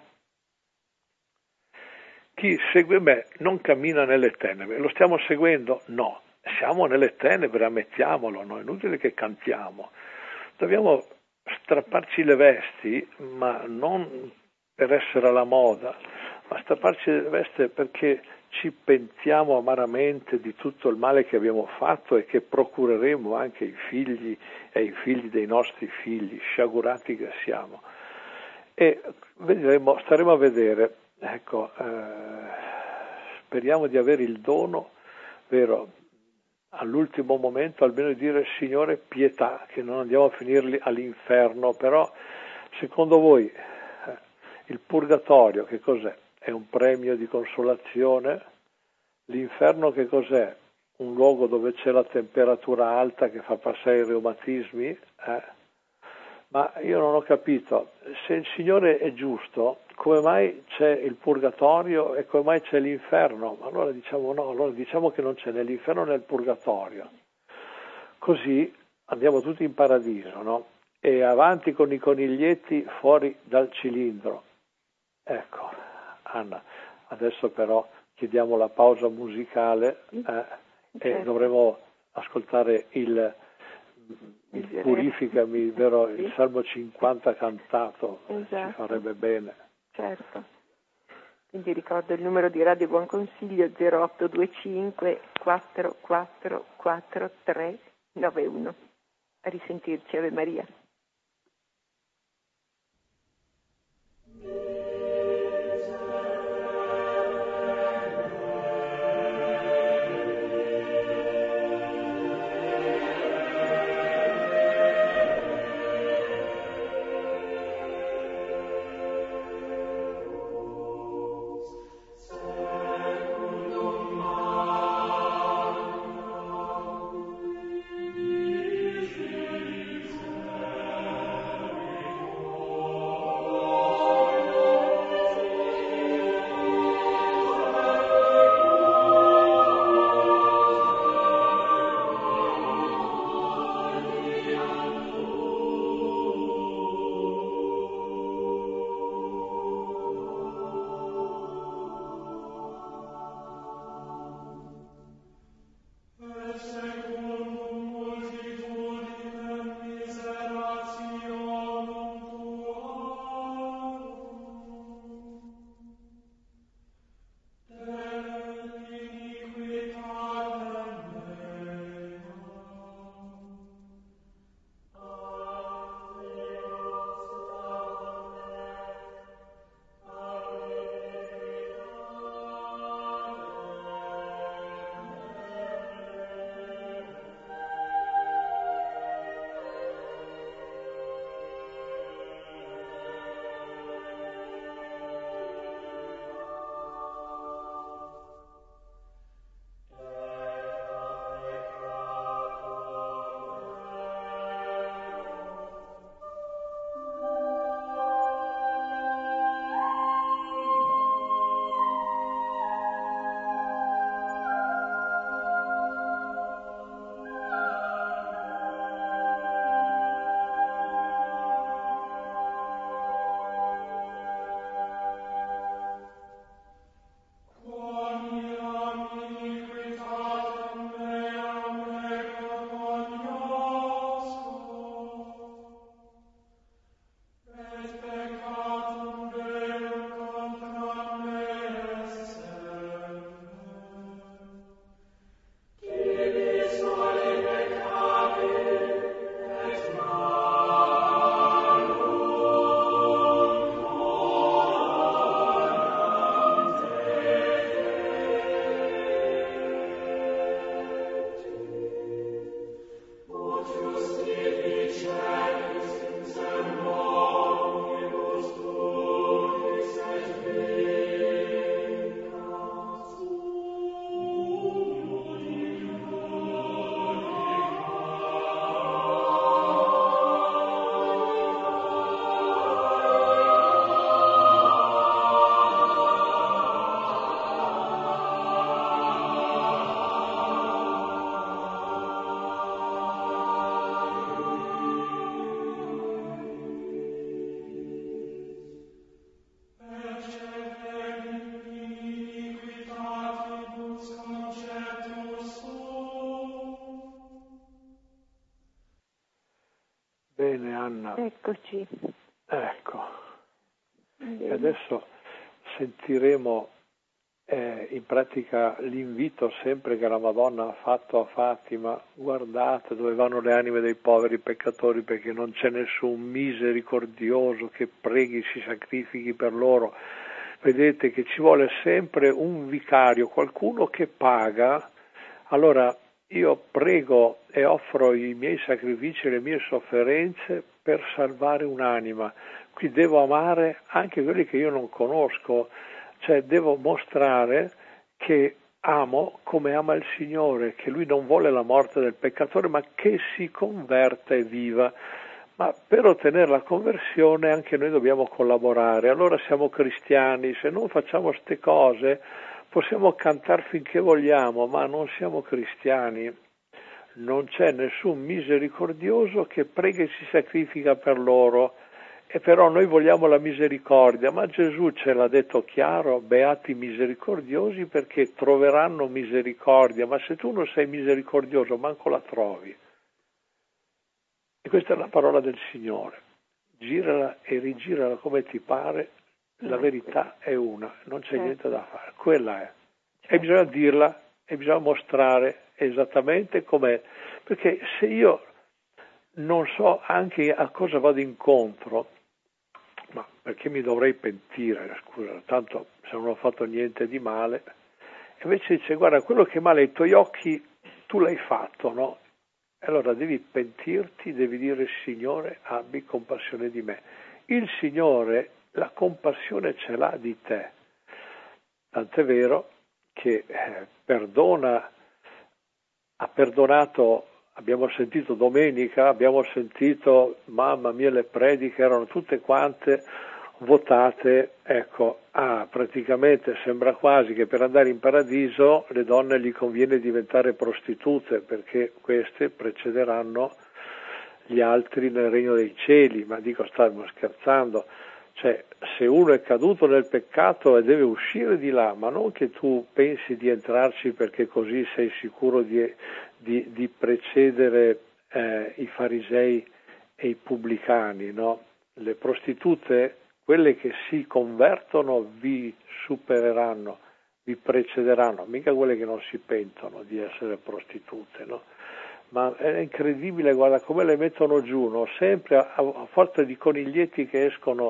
[SPEAKER 1] Chi segue me non cammina nelle tenebre. Lo stiamo seguendo? No. Siamo nelle tenebre, ammettiamolo, no? È inutile che cantiamo. Dobbiamo strapparci le vesti, ma non per essere alla moda, ma strapparci le vesti perché ci pentiamo amaramente di tutto il male che abbiamo fatto e che procureremo anche ai figli e ai figli dei nostri figli, sciagurati che siamo. E vedremo, staremo a vedere, ecco, speriamo di avere il dono, vero, all'ultimo momento almeno di dire Signore pietà, che non andiamo a finirli all'inferno. Però secondo voi il purgatorio che cos'è? È un premio di consolazione? L'inferno che cos'è? Un luogo dove c'è la temperatura alta che fa passare i reumatismi? Ma io non ho capito, se il Signore è giusto, come mai c'è il purgatorio e come mai c'è l'inferno? Allora diciamo no, allora diciamo che non c'è né l'inferno né il purgatorio. Così andiamo tutti in paradiso, no? E avanti con i coniglietti fuori dal cilindro. Ecco, Anna, adesso però chiediamo la pausa musicale e dovremo ascoltare il Purificami, vero? Il Salmo 50 cantato, esatto. Ci farebbe bene.
[SPEAKER 2] Certo. Quindi ricordo il numero di Radio Buon Consiglio 0825 4443 91. A risentirci, Ave Maria.
[SPEAKER 1] Madonna.
[SPEAKER 2] Eccoci.
[SPEAKER 1] Ecco.
[SPEAKER 2] Bene.
[SPEAKER 1] E adesso sentiremo in pratica l'invito sempre che la Madonna ha fatto a Fatima: guardate dove vanno le anime dei poveri peccatori, perché non c'è nessun misericordioso che preghi, si sacrifichi per loro. Vedete che ci vuole sempre un vicario, qualcuno che paga. Allora io prego e offro i miei sacrifici e le mie sofferenze per salvare un'anima. Qui devo amare anche quelli che io non conosco, cioè devo mostrare che amo come ama il Signore, che Lui non vuole la morte del peccatore, ma che si converta e viva. Ma per ottenere la conversione anche noi dobbiamo collaborare. Allora siamo cristiani, se non facciamo ste cose possiamo cantare finché vogliamo, ma non siamo cristiani. Non c'è nessun misericordioso che prega e si sacrifica per loro. E però noi vogliamo la misericordia, ma Gesù ce l'ha detto chiaro: beati misericordiosi perché troveranno misericordia. Ma se tu non sei misericordioso manco la trovi. E questa è la parola del Signore. Girala e rigirala come ti pare, la verità è una, non c'è niente da fare, quella è. E bisogna dirla e bisogna mostrare esattamente com'è, perché se io non so anche a cosa vado incontro, ma perché mi dovrei pentire, scusa, tanto se non ho fatto niente di male, e invece dice: guarda, quello che male ai tuoi occhi tu l'hai fatto, no? Allora devi pentirti, devi dire: Signore, abbi compassione di me. Il Signore la compassione ce l'ha di te, tant'è vero che ha perdonato. Abbiamo sentito domenica, abbiamo sentito, mamma mia, le prediche erano tutte quante votate, ecco, praticamente sembra quasi che per andare in paradiso le donne gli conviene diventare prostitute, perché queste precederanno gli altri nel regno dei cieli. Ma dico, stiamo scherzando? Cioè, se uno è caduto nel peccato e deve uscire di là, ma non che tu pensi di entrarci perché così sei sicuro di precedere i farisei e i pubblicani, no? Le prostitute, quelle che si convertono, vi supereranno, vi precederanno, mica quelle che non si pentono di essere prostitute, no? Ma è incredibile, guarda come le mettono giù, no? Sempre a forza di coniglietti che escono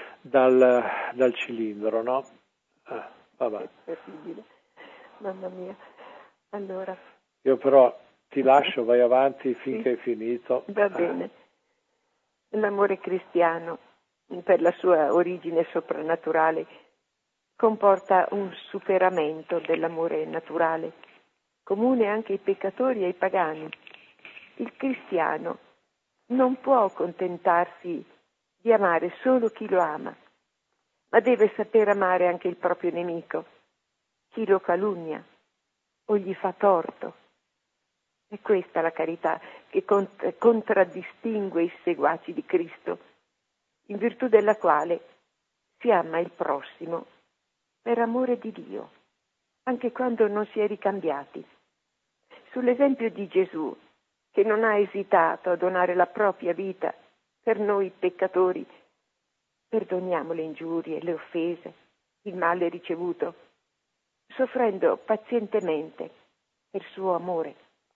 [SPEAKER 1] dal cilindro, no? Vabbè.
[SPEAKER 2] È terribile. Mamma mia. Allora.
[SPEAKER 1] Io però ti lascio, vai avanti finché è finito.
[SPEAKER 2] Va bene. L'amore cristiano, per la sua origine soprannaturale, comporta un superamento dell'amore naturale, comune anche ai peccatori e ai pagani. Il cristiano non può accontentarsi di amare solo chi lo ama, ma deve saper amare anche il proprio nemico, chi lo calunnia o gli fa torto. È questa la carità che contraddistingue i seguaci di Cristo, in virtù della quale si ama il prossimo per amore di Dio, anche quando non si è ricambiati. Sull'esempio di Gesù, che non ha esitato a donare la propria vita per noi peccatori, perdoniamo le ingiurie, le offese, il male ricevuto, soffrendo pazientemente per suo amore.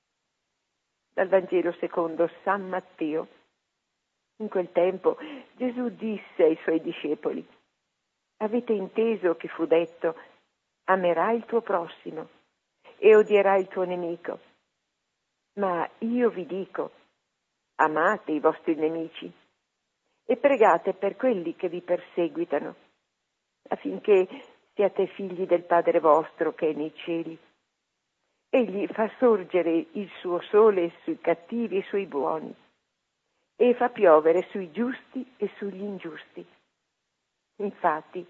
[SPEAKER 2] Dal Vangelo secondo San Matteo. In quel tempo Gesù disse ai suoi discepoli: avete inteso che fu detto: amerai il tuo prossimo e odierai il tuo nemico. Ma io vi dico: amate i vostri nemici e pregate per quelli che vi perseguitano, affinché siate figli del Padre vostro che è nei cieli. Egli fa sorgere il suo sole sui cattivi e sui buoni, e fa piovere sui giusti e sugli ingiusti. Infatti,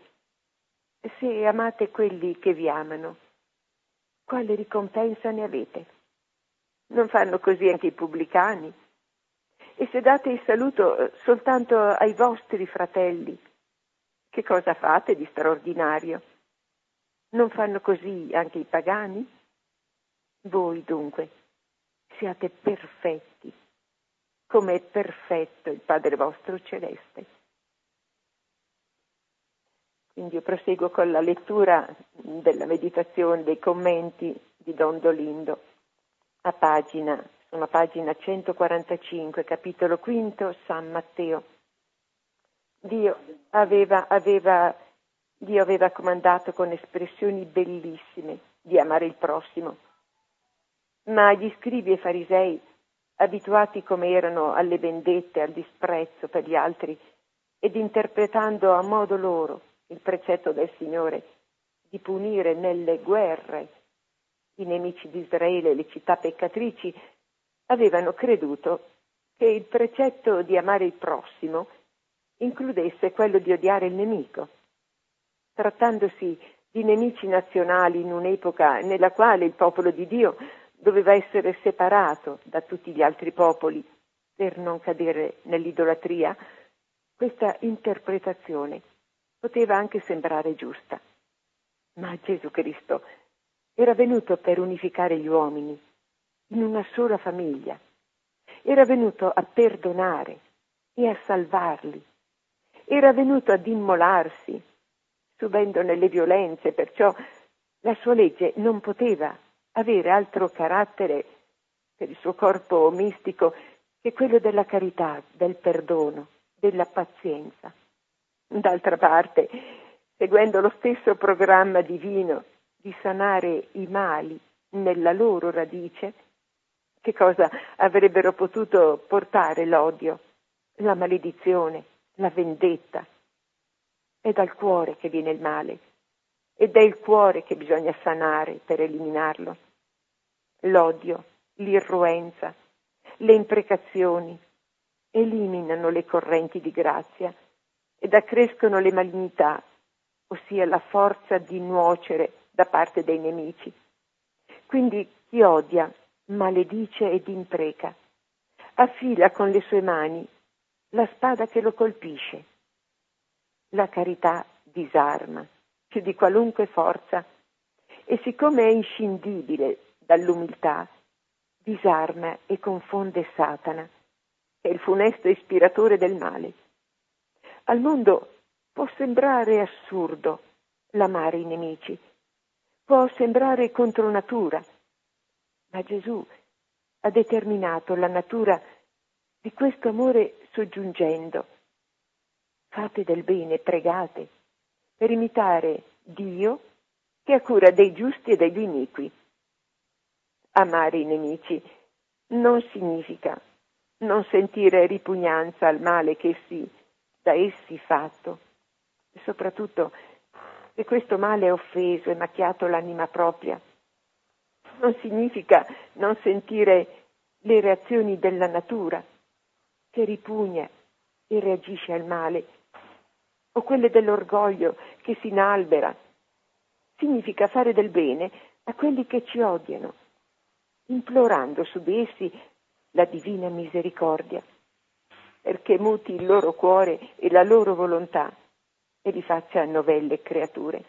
[SPEAKER 2] se amate quelli che vi amano, quale ricompensa ne avete? Non fanno così anche i pubblicani? E se date il saluto soltanto ai vostri fratelli, che cosa fate di straordinario? Non fanno così anche i pagani? Voi dunque siate perfetti, come è perfetto il Padre vostro celeste. Quindi io proseguo con la lettura della meditazione, dei commenti di Don Dolindo, sono a pagina 145, capitolo quinto, San Matteo. Dio aveva comandato con espressioni bellissime di amare il prossimo, ma gli scribi e farisei, abituati come erano alle vendette, al disprezzo per gli altri, ed interpretando a modo loro il precetto del Signore di punire nelle guerre i nemici di Israele e le città peccatrici, avevano creduto che il precetto di amare il prossimo includesse quello di odiare il nemico, trattandosi di nemici nazionali in un'epoca nella quale il popolo di Dio doveva essere separato da tutti gli altri popoli per non cadere nell'idolatria. Questa interpretazione poteva anche sembrare giusta, ma Gesù Cristo era venuto per unificare gli uomini in una sola famiglia, era venuto a perdonare e a salvarli, era venuto ad immolarsi, subendone le violenze, perciò la sua legge non poteva avere altro carattere per il suo corpo mistico che quello della carità, del perdono, della pazienza. D'altra parte, seguendo lo stesso programma divino di sanare i mali nella loro radice, che cosa avrebbero potuto portare l'odio, la maledizione, la vendetta? È dal cuore che viene il male ed è il cuore che bisogna sanare per eliminarlo. L'odio, l'irruenza, le imprecazioni eliminano le correnti di grazia ed accrescono le malignità, ossia la forza di nuocere da parte dei nemici. Quindi chi odia maledice ed impreca, affila con le sue mani la spada che lo colpisce. La carità disarma più di qualunque forza e siccome è inscindibile dall'umiltà, disarma e confonde Satana, che è il funesto ispiratore del male. Al mondo può sembrare assurdo l'amare i nemici, può sembrare contro natura, ma Gesù ha determinato la natura di questo amore soggiungendo: fate del bene, pregate, per imitare Dio che ha cura dei giusti e degli iniqui. Amare i nemici non significa non sentire ripugnanza al male che da essi fatto, e soprattutto se questo male ha offeso e macchiato l'anima propria. Non significa non sentire le reazioni della natura che ripugna e reagisce al male, o quelle dell'orgoglio che si inalbera. Significa fare del bene a quelli che ci odiano, implorando su di essi la divina misericordia, perché muti il loro cuore e la loro volontà e li faccia novelle creature.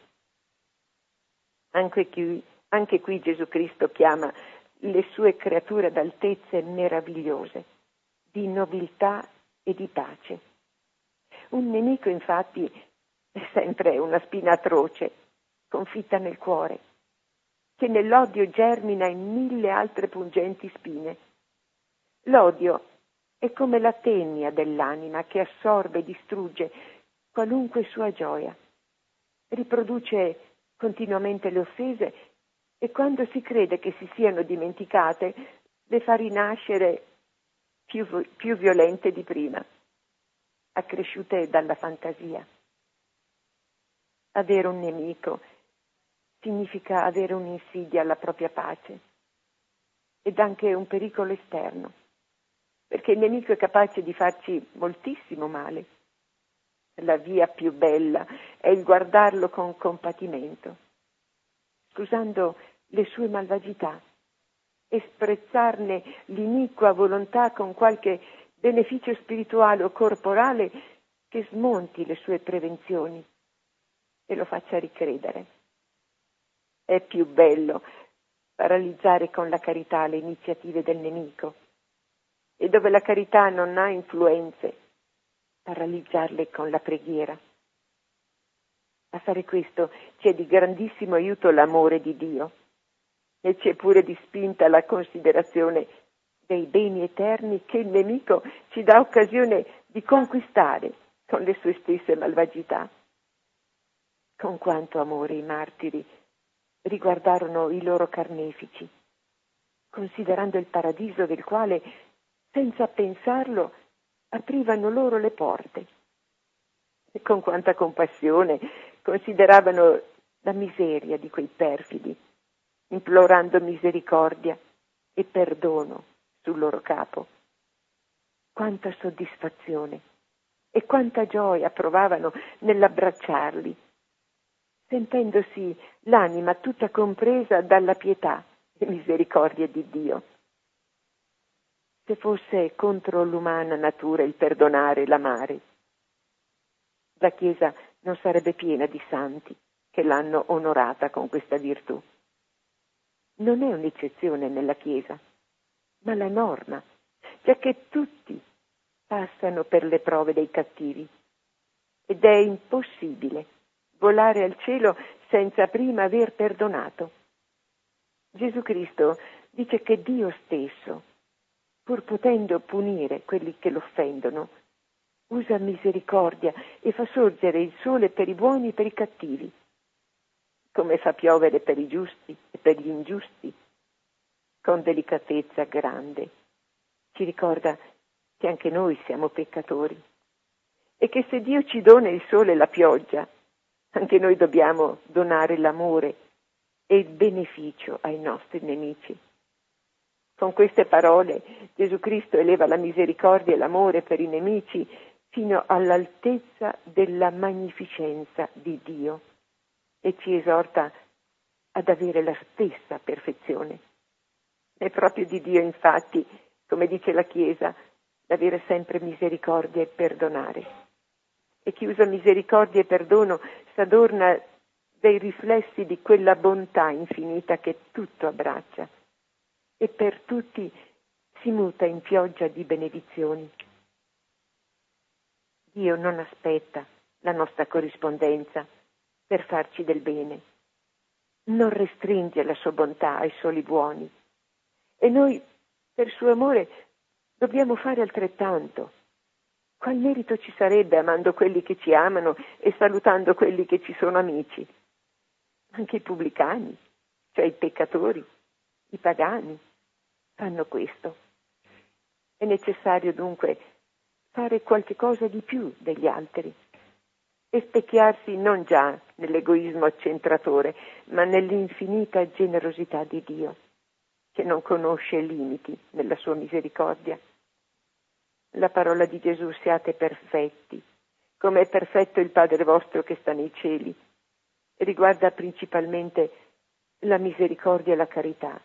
[SPEAKER 2] Anche qui Gesù Cristo chiama le sue creature ad altezze meravigliose, di nobiltà e di pace. Un nemico, infatti, è sempre una spina atroce, confitta nel cuore, che nell'odio germina in 1000 altre pungenti spine. L'odio è come la tenia dell'anima che assorbe e distrugge qualunque sua gioia, riproduce continuamente le offese e quando si crede che si siano dimenticate le fa rinascere più violente di prima, accresciute dalla fantasia. Avere un nemico significa avere un'insidia alla propria pace ed anche un pericolo esterno, perché il nemico è capace di farci moltissimo male. La via più bella è il guardarlo con compatimento, scusando le sue malvagità e sprezzarne l'iniqua volontà con qualche beneficio spirituale o corporale che smonti le sue prevenzioni e lo faccia ricredere. È più bello paralizzare con la carità le iniziative del nemico e dove la carità non ha influenze, paralizzarle con la preghiera. A fare questo ci è di grandissimo aiuto l'amore di Dio e ci è pure di spinta la considerazione dei beni eterni che il nemico ci dà occasione di conquistare con le sue stesse malvagità. Con quanto amore i martiri riguardarono i loro carnefici, considerando il paradiso del quale, senza pensarlo, aprivano loro le porte. E con quanta compassione consideravano la miseria di quei perfidi, implorando misericordia e perdono sul loro capo. Quanta soddisfazione e quanta gioia provavano nell'abbracciarli, sentendosi l'anima tutta compresa dalla pietà e misericordia di Dio. Se fosse contro l'umana natura il perdonare e l'amare, la Chiesa non sarebbe piena di santi che l'hanno onorata con questa virtù. Non è un'eccezione nella Chiesa, ma la norma, giacché tutti passano per le prove dei cattivi ed è impossibile volare al cielo senza prima aver perdonato. Gesù Cristo dice che Dio stesso, pur potendo punire quelli che l'offendono, usa misericordia e fa sorgere il sole per i buoni e per i cattivi, come fa piovere per i giusti e per gli ingiusti, con delicatezza grande. Ci ricorda che anche noi siamo peccatori e che se Dio ci dona il sole e la pioggia, anche noi dobbiamo donare l'amore e il beneficio ai nostri nemici. Con queste parole Gesù Cristo eleva la misericordia e l'amore per i nemici fino all'altezza della magnificenza di Dio e ci esorta ad avere la stessa perfezione. È proprio di Dio, infatti, come dice la Chiesa, d'avere sempre misericordia e perdonare. E chi usa misericordia e perdono s'adorna dei riflessi di quella bontà infinita che tutto abbraccia e per tutti si muta in pioggia di benedizioni. Dio non aspetta la nostra corrispondenza per farci del bene, non restringe la sua bontà ai soli buoni e noi, per suo amore, dobbiamo fare altrettanto. Qual merito ci sarebbe amando quelli che ci amano e salutando quelli che ci sono amici? Anche i pubblicani, cioè i peccatori, i pagani, fanno questo. È necessario dunque fare qualche cosa di più degli altri e specchiarsi non già nell'egoismo accentratore, ma nell'infinita generosità di Dio, che non conosce limiti nella sua misericordia. La parola di Gesù: siate perfetti, come è perfetto il Padre vostro che sta nei cieli, riguarda principalmente la misericordia e la carità.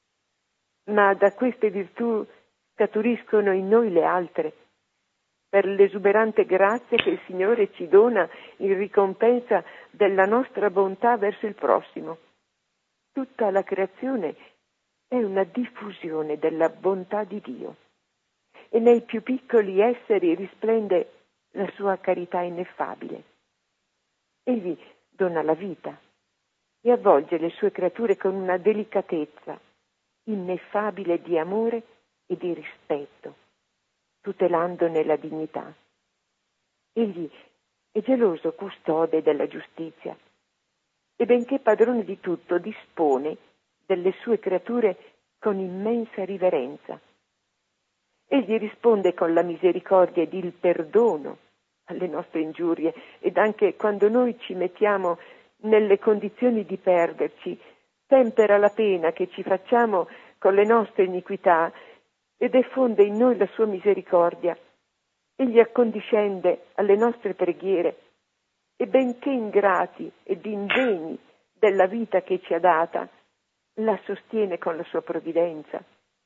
[SPEAKER 2] Ma da queste virtù scaturiscono in noi le altre, per l'esuberante grazia che il Signore ci dona in ricompensa della nostra bontà verso il prossimo. Tutta la creazione è una diffusione della bontà di Dio e nei più piccoli esseri risplende la sua carità ineffabile. Egli dona la vita e avvolge le sue creature con una delicatezza ineffabile di amore e di rispetto, tutelandone la dignità. Egli è geloso custode della giustizia e benché padrone di tutto dispone delle sue creature con immensa riverenza. Egli risponde con la misericordia ed il perdono alle nostre ingiurie ed anche quando noi ci mettiamo nelle condizioni di perderci, tempera la pena che ci facciamo con le nostre iniquità ed effonde in noi la sua misericordia. Egli accondiscende alle nostre preghiere e benché ingrati ed indegni della vita che ci ha data, la sostiene con la sua provvidenza.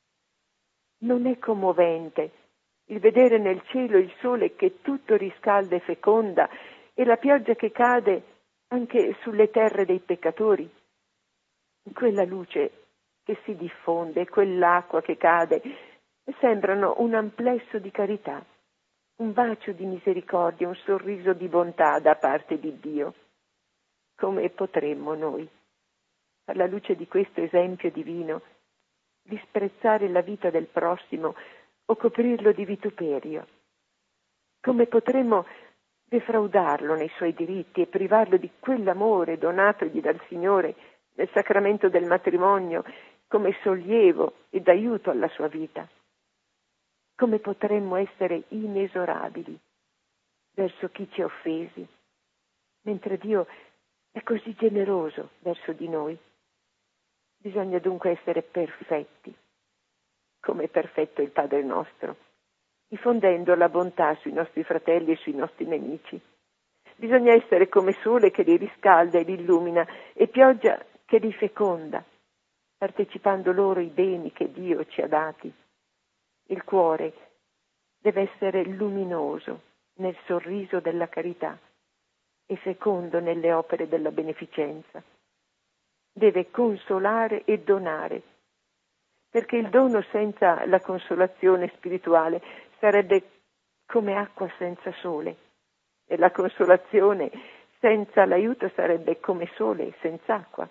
[SPEAKER 2] Non è commovente il vedere nel cielo il sole che tutto riscalda e feconda e la pioggia che cade anche sulle terre dei peccatori? Quella luce che si diffonde, quell'acqua che cade, e sembrano un amplesso di carità, un bacio di misericordia, un sorriso di bontà da parte di Dio. Come potremmo noi, alla luce di questo esempio divino, disprezzare la vita del prossimo o coprirlo di vituperio? Come potremmo defraudarlo nei suoi diritti e privarlo di quell'amore donatogli dal Signore nel sacramento del matrimonio come sollievo ed aiuto alla sua vita? Come potremmo essere inesorabili verso chi ci ha offesi, mentre Dio è così generoso verso di noi? Bisogna dunque essere perfetti, come è perfetto il Padre nostro, diffondendo la bontà sui nostri fratelli e sui nostri nemici. Bisogna essere come sole che li riscalda e li illumina e pioggia che li feconda, partecipando loro i beni che Dio ci ha dati. Il cuore deve essere luminoso nel sorriso della carità e fecondo nelle opere della beneficenza. Deve consolare e donare, perché il dono senza la consolazione spirituale sarebbe come acqua senza sole, e la consolazione senza l'aiuto sarebbe come sole senza acqua.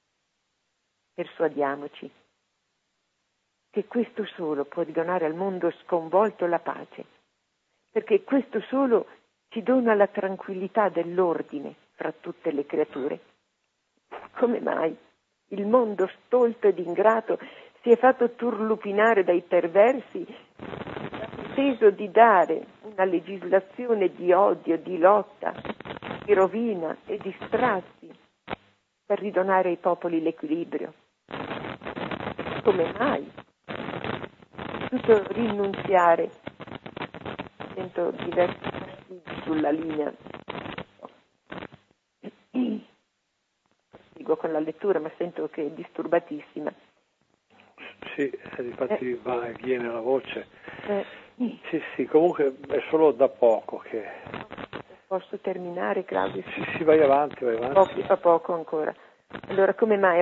[SPEAKER 2] Persuadiamoci che questo solo può ridonare al mondo sconvolto la pace, perché questo solo ci dona la tranquillità dell'ordine fra tutte le creature. Come mai il mondo stolto ed ingrato si è fatto turlupinare dai perversi, ha preteso di dare una legislazione di odio, di lotta, di rovina e di strazi per ridonare ai popoli l'equilibrio? Come mai tutto rinunziare? Sento diversi fastidi sulla linea. Sigo con la lettura, ma sento che è disturbatissima.
[SPEAKER 1] Sì, infatti va e viene la voce. Sì, comunque è solo da poco che...
[SPEAKER 2] Posso terminare, Claudio?
[SPEAKER 1] Sì, vai avanti.
[SPEAKER 2] A poco ancora. Allora, come mai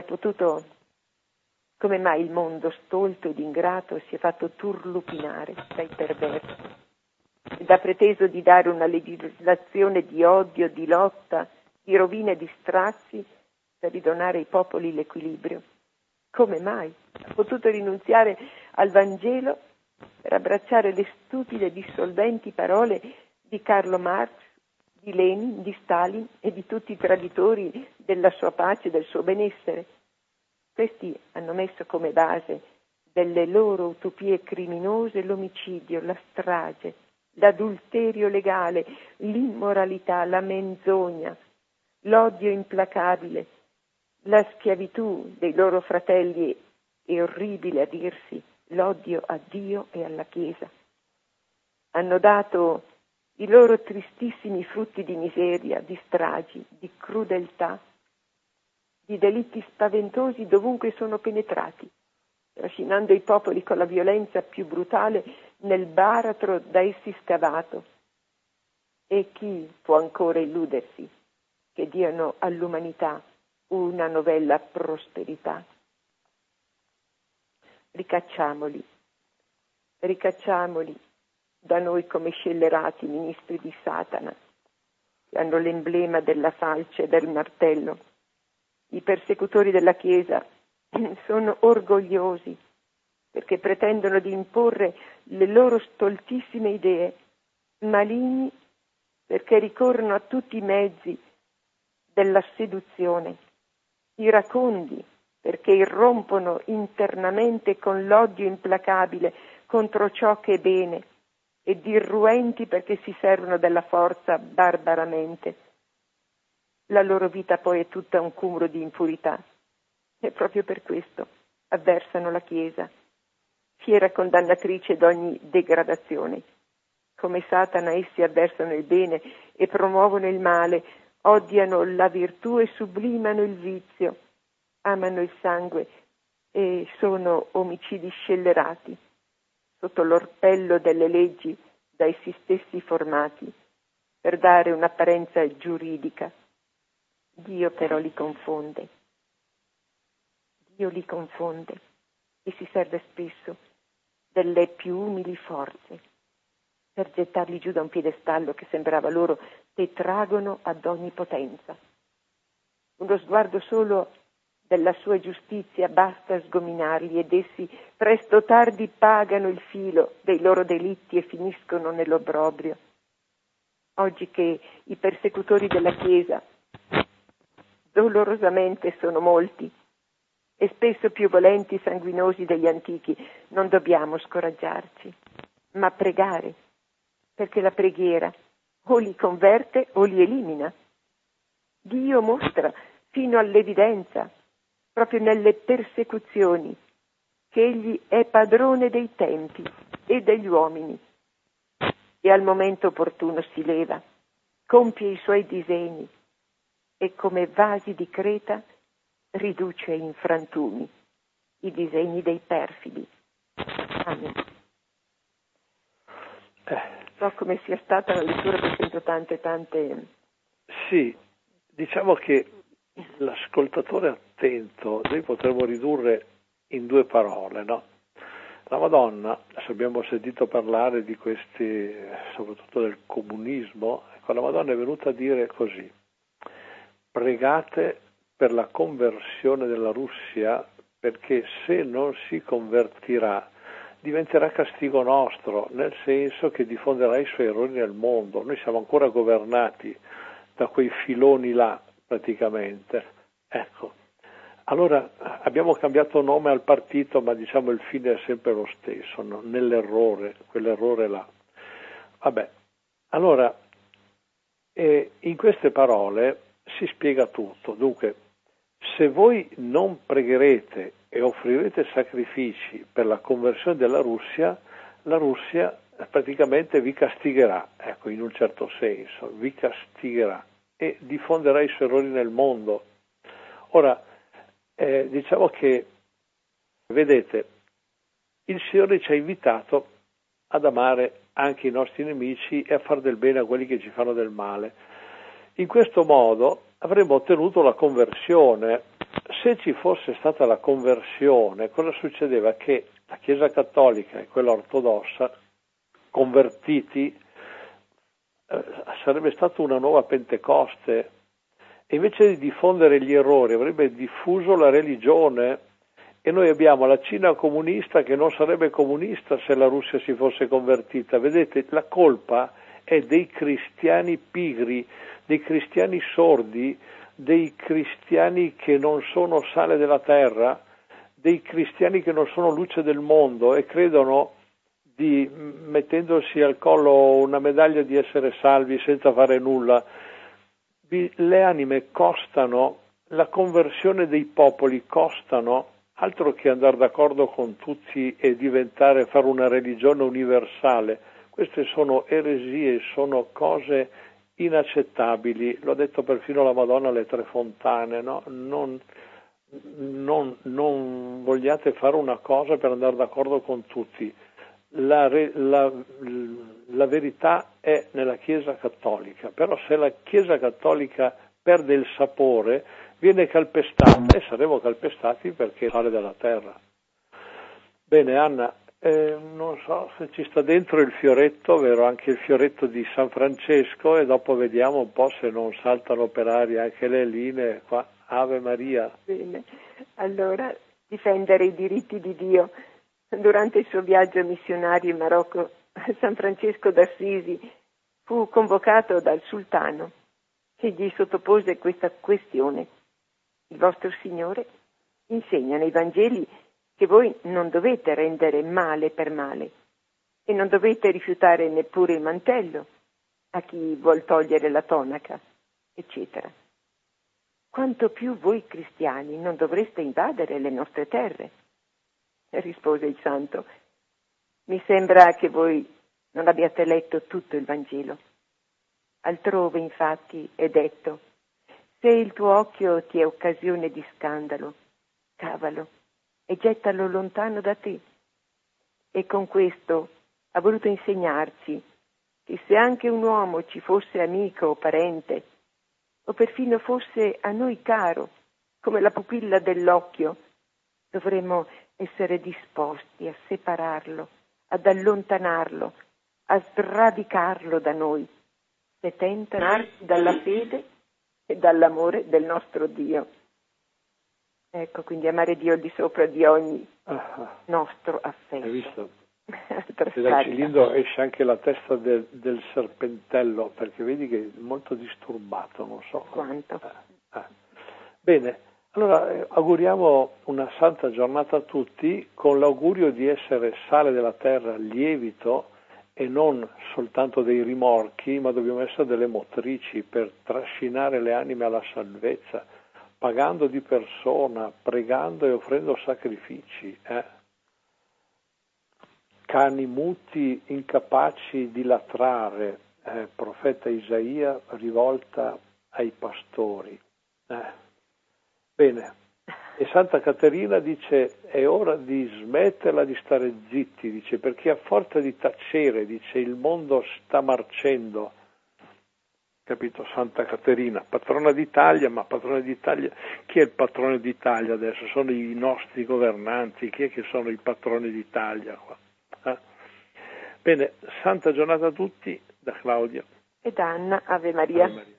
[SPEAKER 2] il mondo stolto ed ingrato si è fatto turlupinare dai perversi ed ha preteso di dare una legislazione di odio, di lotta, di rovina e di strazi per ridonare ai popoli l'equilibrio? Come mai ha potuto rinunziare al Vangelo per abbracciare le stupide e dissolventi parole di Karl Marx, di Lenin, di Stalin e di tutti i traditori della sua pace e del suo benessere? Questi hanno messo come base delle loro utopie criminose l'omicidio, la strage, l'adulterio legale, l'immoralità, la menzogna, l'odio implacabile, la schiavitù dei loro fratelli e orribile a dirsi l'odio a Dio e alla Chiesa. Hanno dato i loro tristissimi frutti di miseria, di stragi, di crudeltà, di delitti spaventosi dovunque sono penetrati, trascinando i popoli con la violenza più brutale nel baratro da essi scavato. E chi può ancora illudersi che diano all'umanità una novella prosperità? Ricacciamoli da noi come scellerati ministri di Satana, che hanno l'emblema della falce e del martello. I persecutori della Chiesa sono orgogliosi perché pretendono di imporre le loro stoltissime idee, maligni perché ricorrono a tutti i mezzi della seduzione, iracondi perché irrompono internamente con l'odio implacabile contro ciò che è bene ed irruenti perché si servono della forza barbaramente. La loro vita poi è tutta un cumulo di impurità e proprio per questo avversano la Chiesa, fiera condannatrice d'ogni degradazione. Come Satana essi avversano il bene e promuovono il male, odiano la virtù e sublimano il vizio, amano il sangue e sono omicidi scellerati sotto l'orpello delle leggi da essi stessi formati per dare un'apparenza giuridica. Dio però li confonde. Dio li confonde e si serve spesso delle più umili forze, per gettarli giù da un piedestallo che sembrava loro tetragono ad ogni potenza. Uno sguardo solo della sua giustizia basta sgominarli ed essi presto o tardi pagano il filo dei loro delitti e finiscono nell'obbrobrio. Oggi che i persecutori della Chiesa dolorosamente sono molti e spesso più volenti e sanguinosi degli antichi, non dobbiamo scoraggiarci, ma pregare, perché la preghiera o li converte o li elimina. Dio mostra fino all'evidenza, proprio nelle persecuzioni, che Egli è padrone dei tempi e degli uomini e al momento opportuno si leva, compie i suoi disegni e come vasi di creta riduce in frantumi i disegni dei perfidi. Amen. So come sia stata la lettura, perché sento tante...
[SPEAKER 1] Sì, diciamo che l'ascoltatore attento noi potremmo ridurre in 2 parole, no? La Madonna, adesso abbiamo sentito parlare di questi, soprattutto del comunismo, ecco, la Madonna è venuta a dire così: pregate per la conversione della Russia, perché se non si convertirà diventerà castigo nostro, nel senso che diffonderà i suoi errori nel mondo. Noi siamo ancora governati da quei filoni là, praticamente. Ecco. Allora abbiamo cambiato nome al partito, ma diciamo il fine è sempre lo stesso, no? Nell'errore, quell'errore là. Vabbè, allora in queste parole si spiega tutto. Dunque, se voi non pregherete e offrirete sacrifici per la conversione della Russia, la Russia praticamente vi castigherà, ecco, in un certo senso, vi castigherà e diffonderà i suoi errori nel mondo. Ora, diciamo che, vedete, il Signore ci ha invitato ad amare anche i nostri nemici e a far del bene a quelli che ci fanno del male. In questo modo avremmo ottenuto la conversione. Se ci fosse stata la conversione, cosa succedeva? Che la Chiesa Cattolica e quella ortodossa, convertiti, sarebbe stata una nuova Pentecoste, e invece di diffondere gli errori avrebbe diffuso la religione, e noi abbiamo la Cina comunista che non sarebbe comunista se la Russia si fosse convertita. Vedete, la colpa è dei cristiani pigri, dei cristiani sordi, dei cristiani che non sono sale della terra, dei cristiani che non sono luce del mondo e credono di, mettendosi al collo una medaglia, di essere salvi senza fare nulla. Le anime costano, la conversione dei popoli costano, altro che andare d'accordo con tutti e fare una religione universale. Queste sono eresie, sono cose inaccettabili. L'ho detto perfino la Madonna alle Tre Fontane, no? Non vogliate fare una cosa per andare d'accordo con tutti. La verità è nella Chiesa Cattolica, però se la Chiesa Cattolica perde il sapore, viene calpestata, e saremo calpestati perché è sale della terra. Bene, Anna, non so se ci sta dentro il fioretto, vero, anche il fioretto di San Francesco, e dopo vediamo un po' se non saltano per aria anche le linee qua. Ave Maria.
[SPEAKER 2] Bene, allora difendere i diritti di Dio. Durante il suo viaggio missionario in Marocco, San Francesco d'Assisi fu convocato dal sultano, che gli sottopose questa questione: il vostro Signore insegna nei Vangeli che voi non dovete rendere male per male e non dovete rifiutare neppure il mantello a chi vuol togliere la tonaca, eccetera. Quanto più voi cristiani non dovreste invadere le nostre terre. Rispose il santo: mi sembra che voi non abbiate letto tutto il Vangelo. Altrove, infatti, è detto: se il tuo occhio ti è occasione di scandalo, cavalo e gettalo lontano da te. E con questo ha voluto insegnarci che se anche un uomo ci fosse amico o parente, o perfino fosse a noi caro, come la pupilla dell'occhio, dovremmo essere disposti a separarlo ad allontanarlo, a sradicarlo da noi, se tentano dalla fede e dall'amore del nostro Dio. Ecco, quindi amare Dio al di sopra di ogni nostro affetto.
[SPEAKER 1] Hai visto? E dal cilindro esce anche la testa del serpentello, perché vedi che è molto disturbato, non so
[SPEAKER 2] quanto.
[SPEAKER 1] Bene, allora auguriamo una santa giornata a tutti, con l'augurio di essere sale della terra, lievito e non soltanto dei rimorchi, ma dobbiamo essere delle motrici per trascinare le anime alla salvezza, pagando di persona, pregando e offrendo sacrifici. Cani muti, incapaci di latrare, profeta Isaia rivolta ai pastori. Bene, e Santa Caterina dice: è ora di smetterla di stare zitti, dice, perché a forza di tacere, dice, il mondo sta marcendo. Capito? Santa Caterina, patrona d'Italia, ma patrona d'Italia, chi è il patrone d'Italia adesso? Sono i nostri governanti, chi è che sono i patroni d'Italia qua? Bene, santa giornata a tutti da Claudio
[SPEAKER 2] ed Anna. Ave Maria.
[SPEAKER 1] Ave Maria.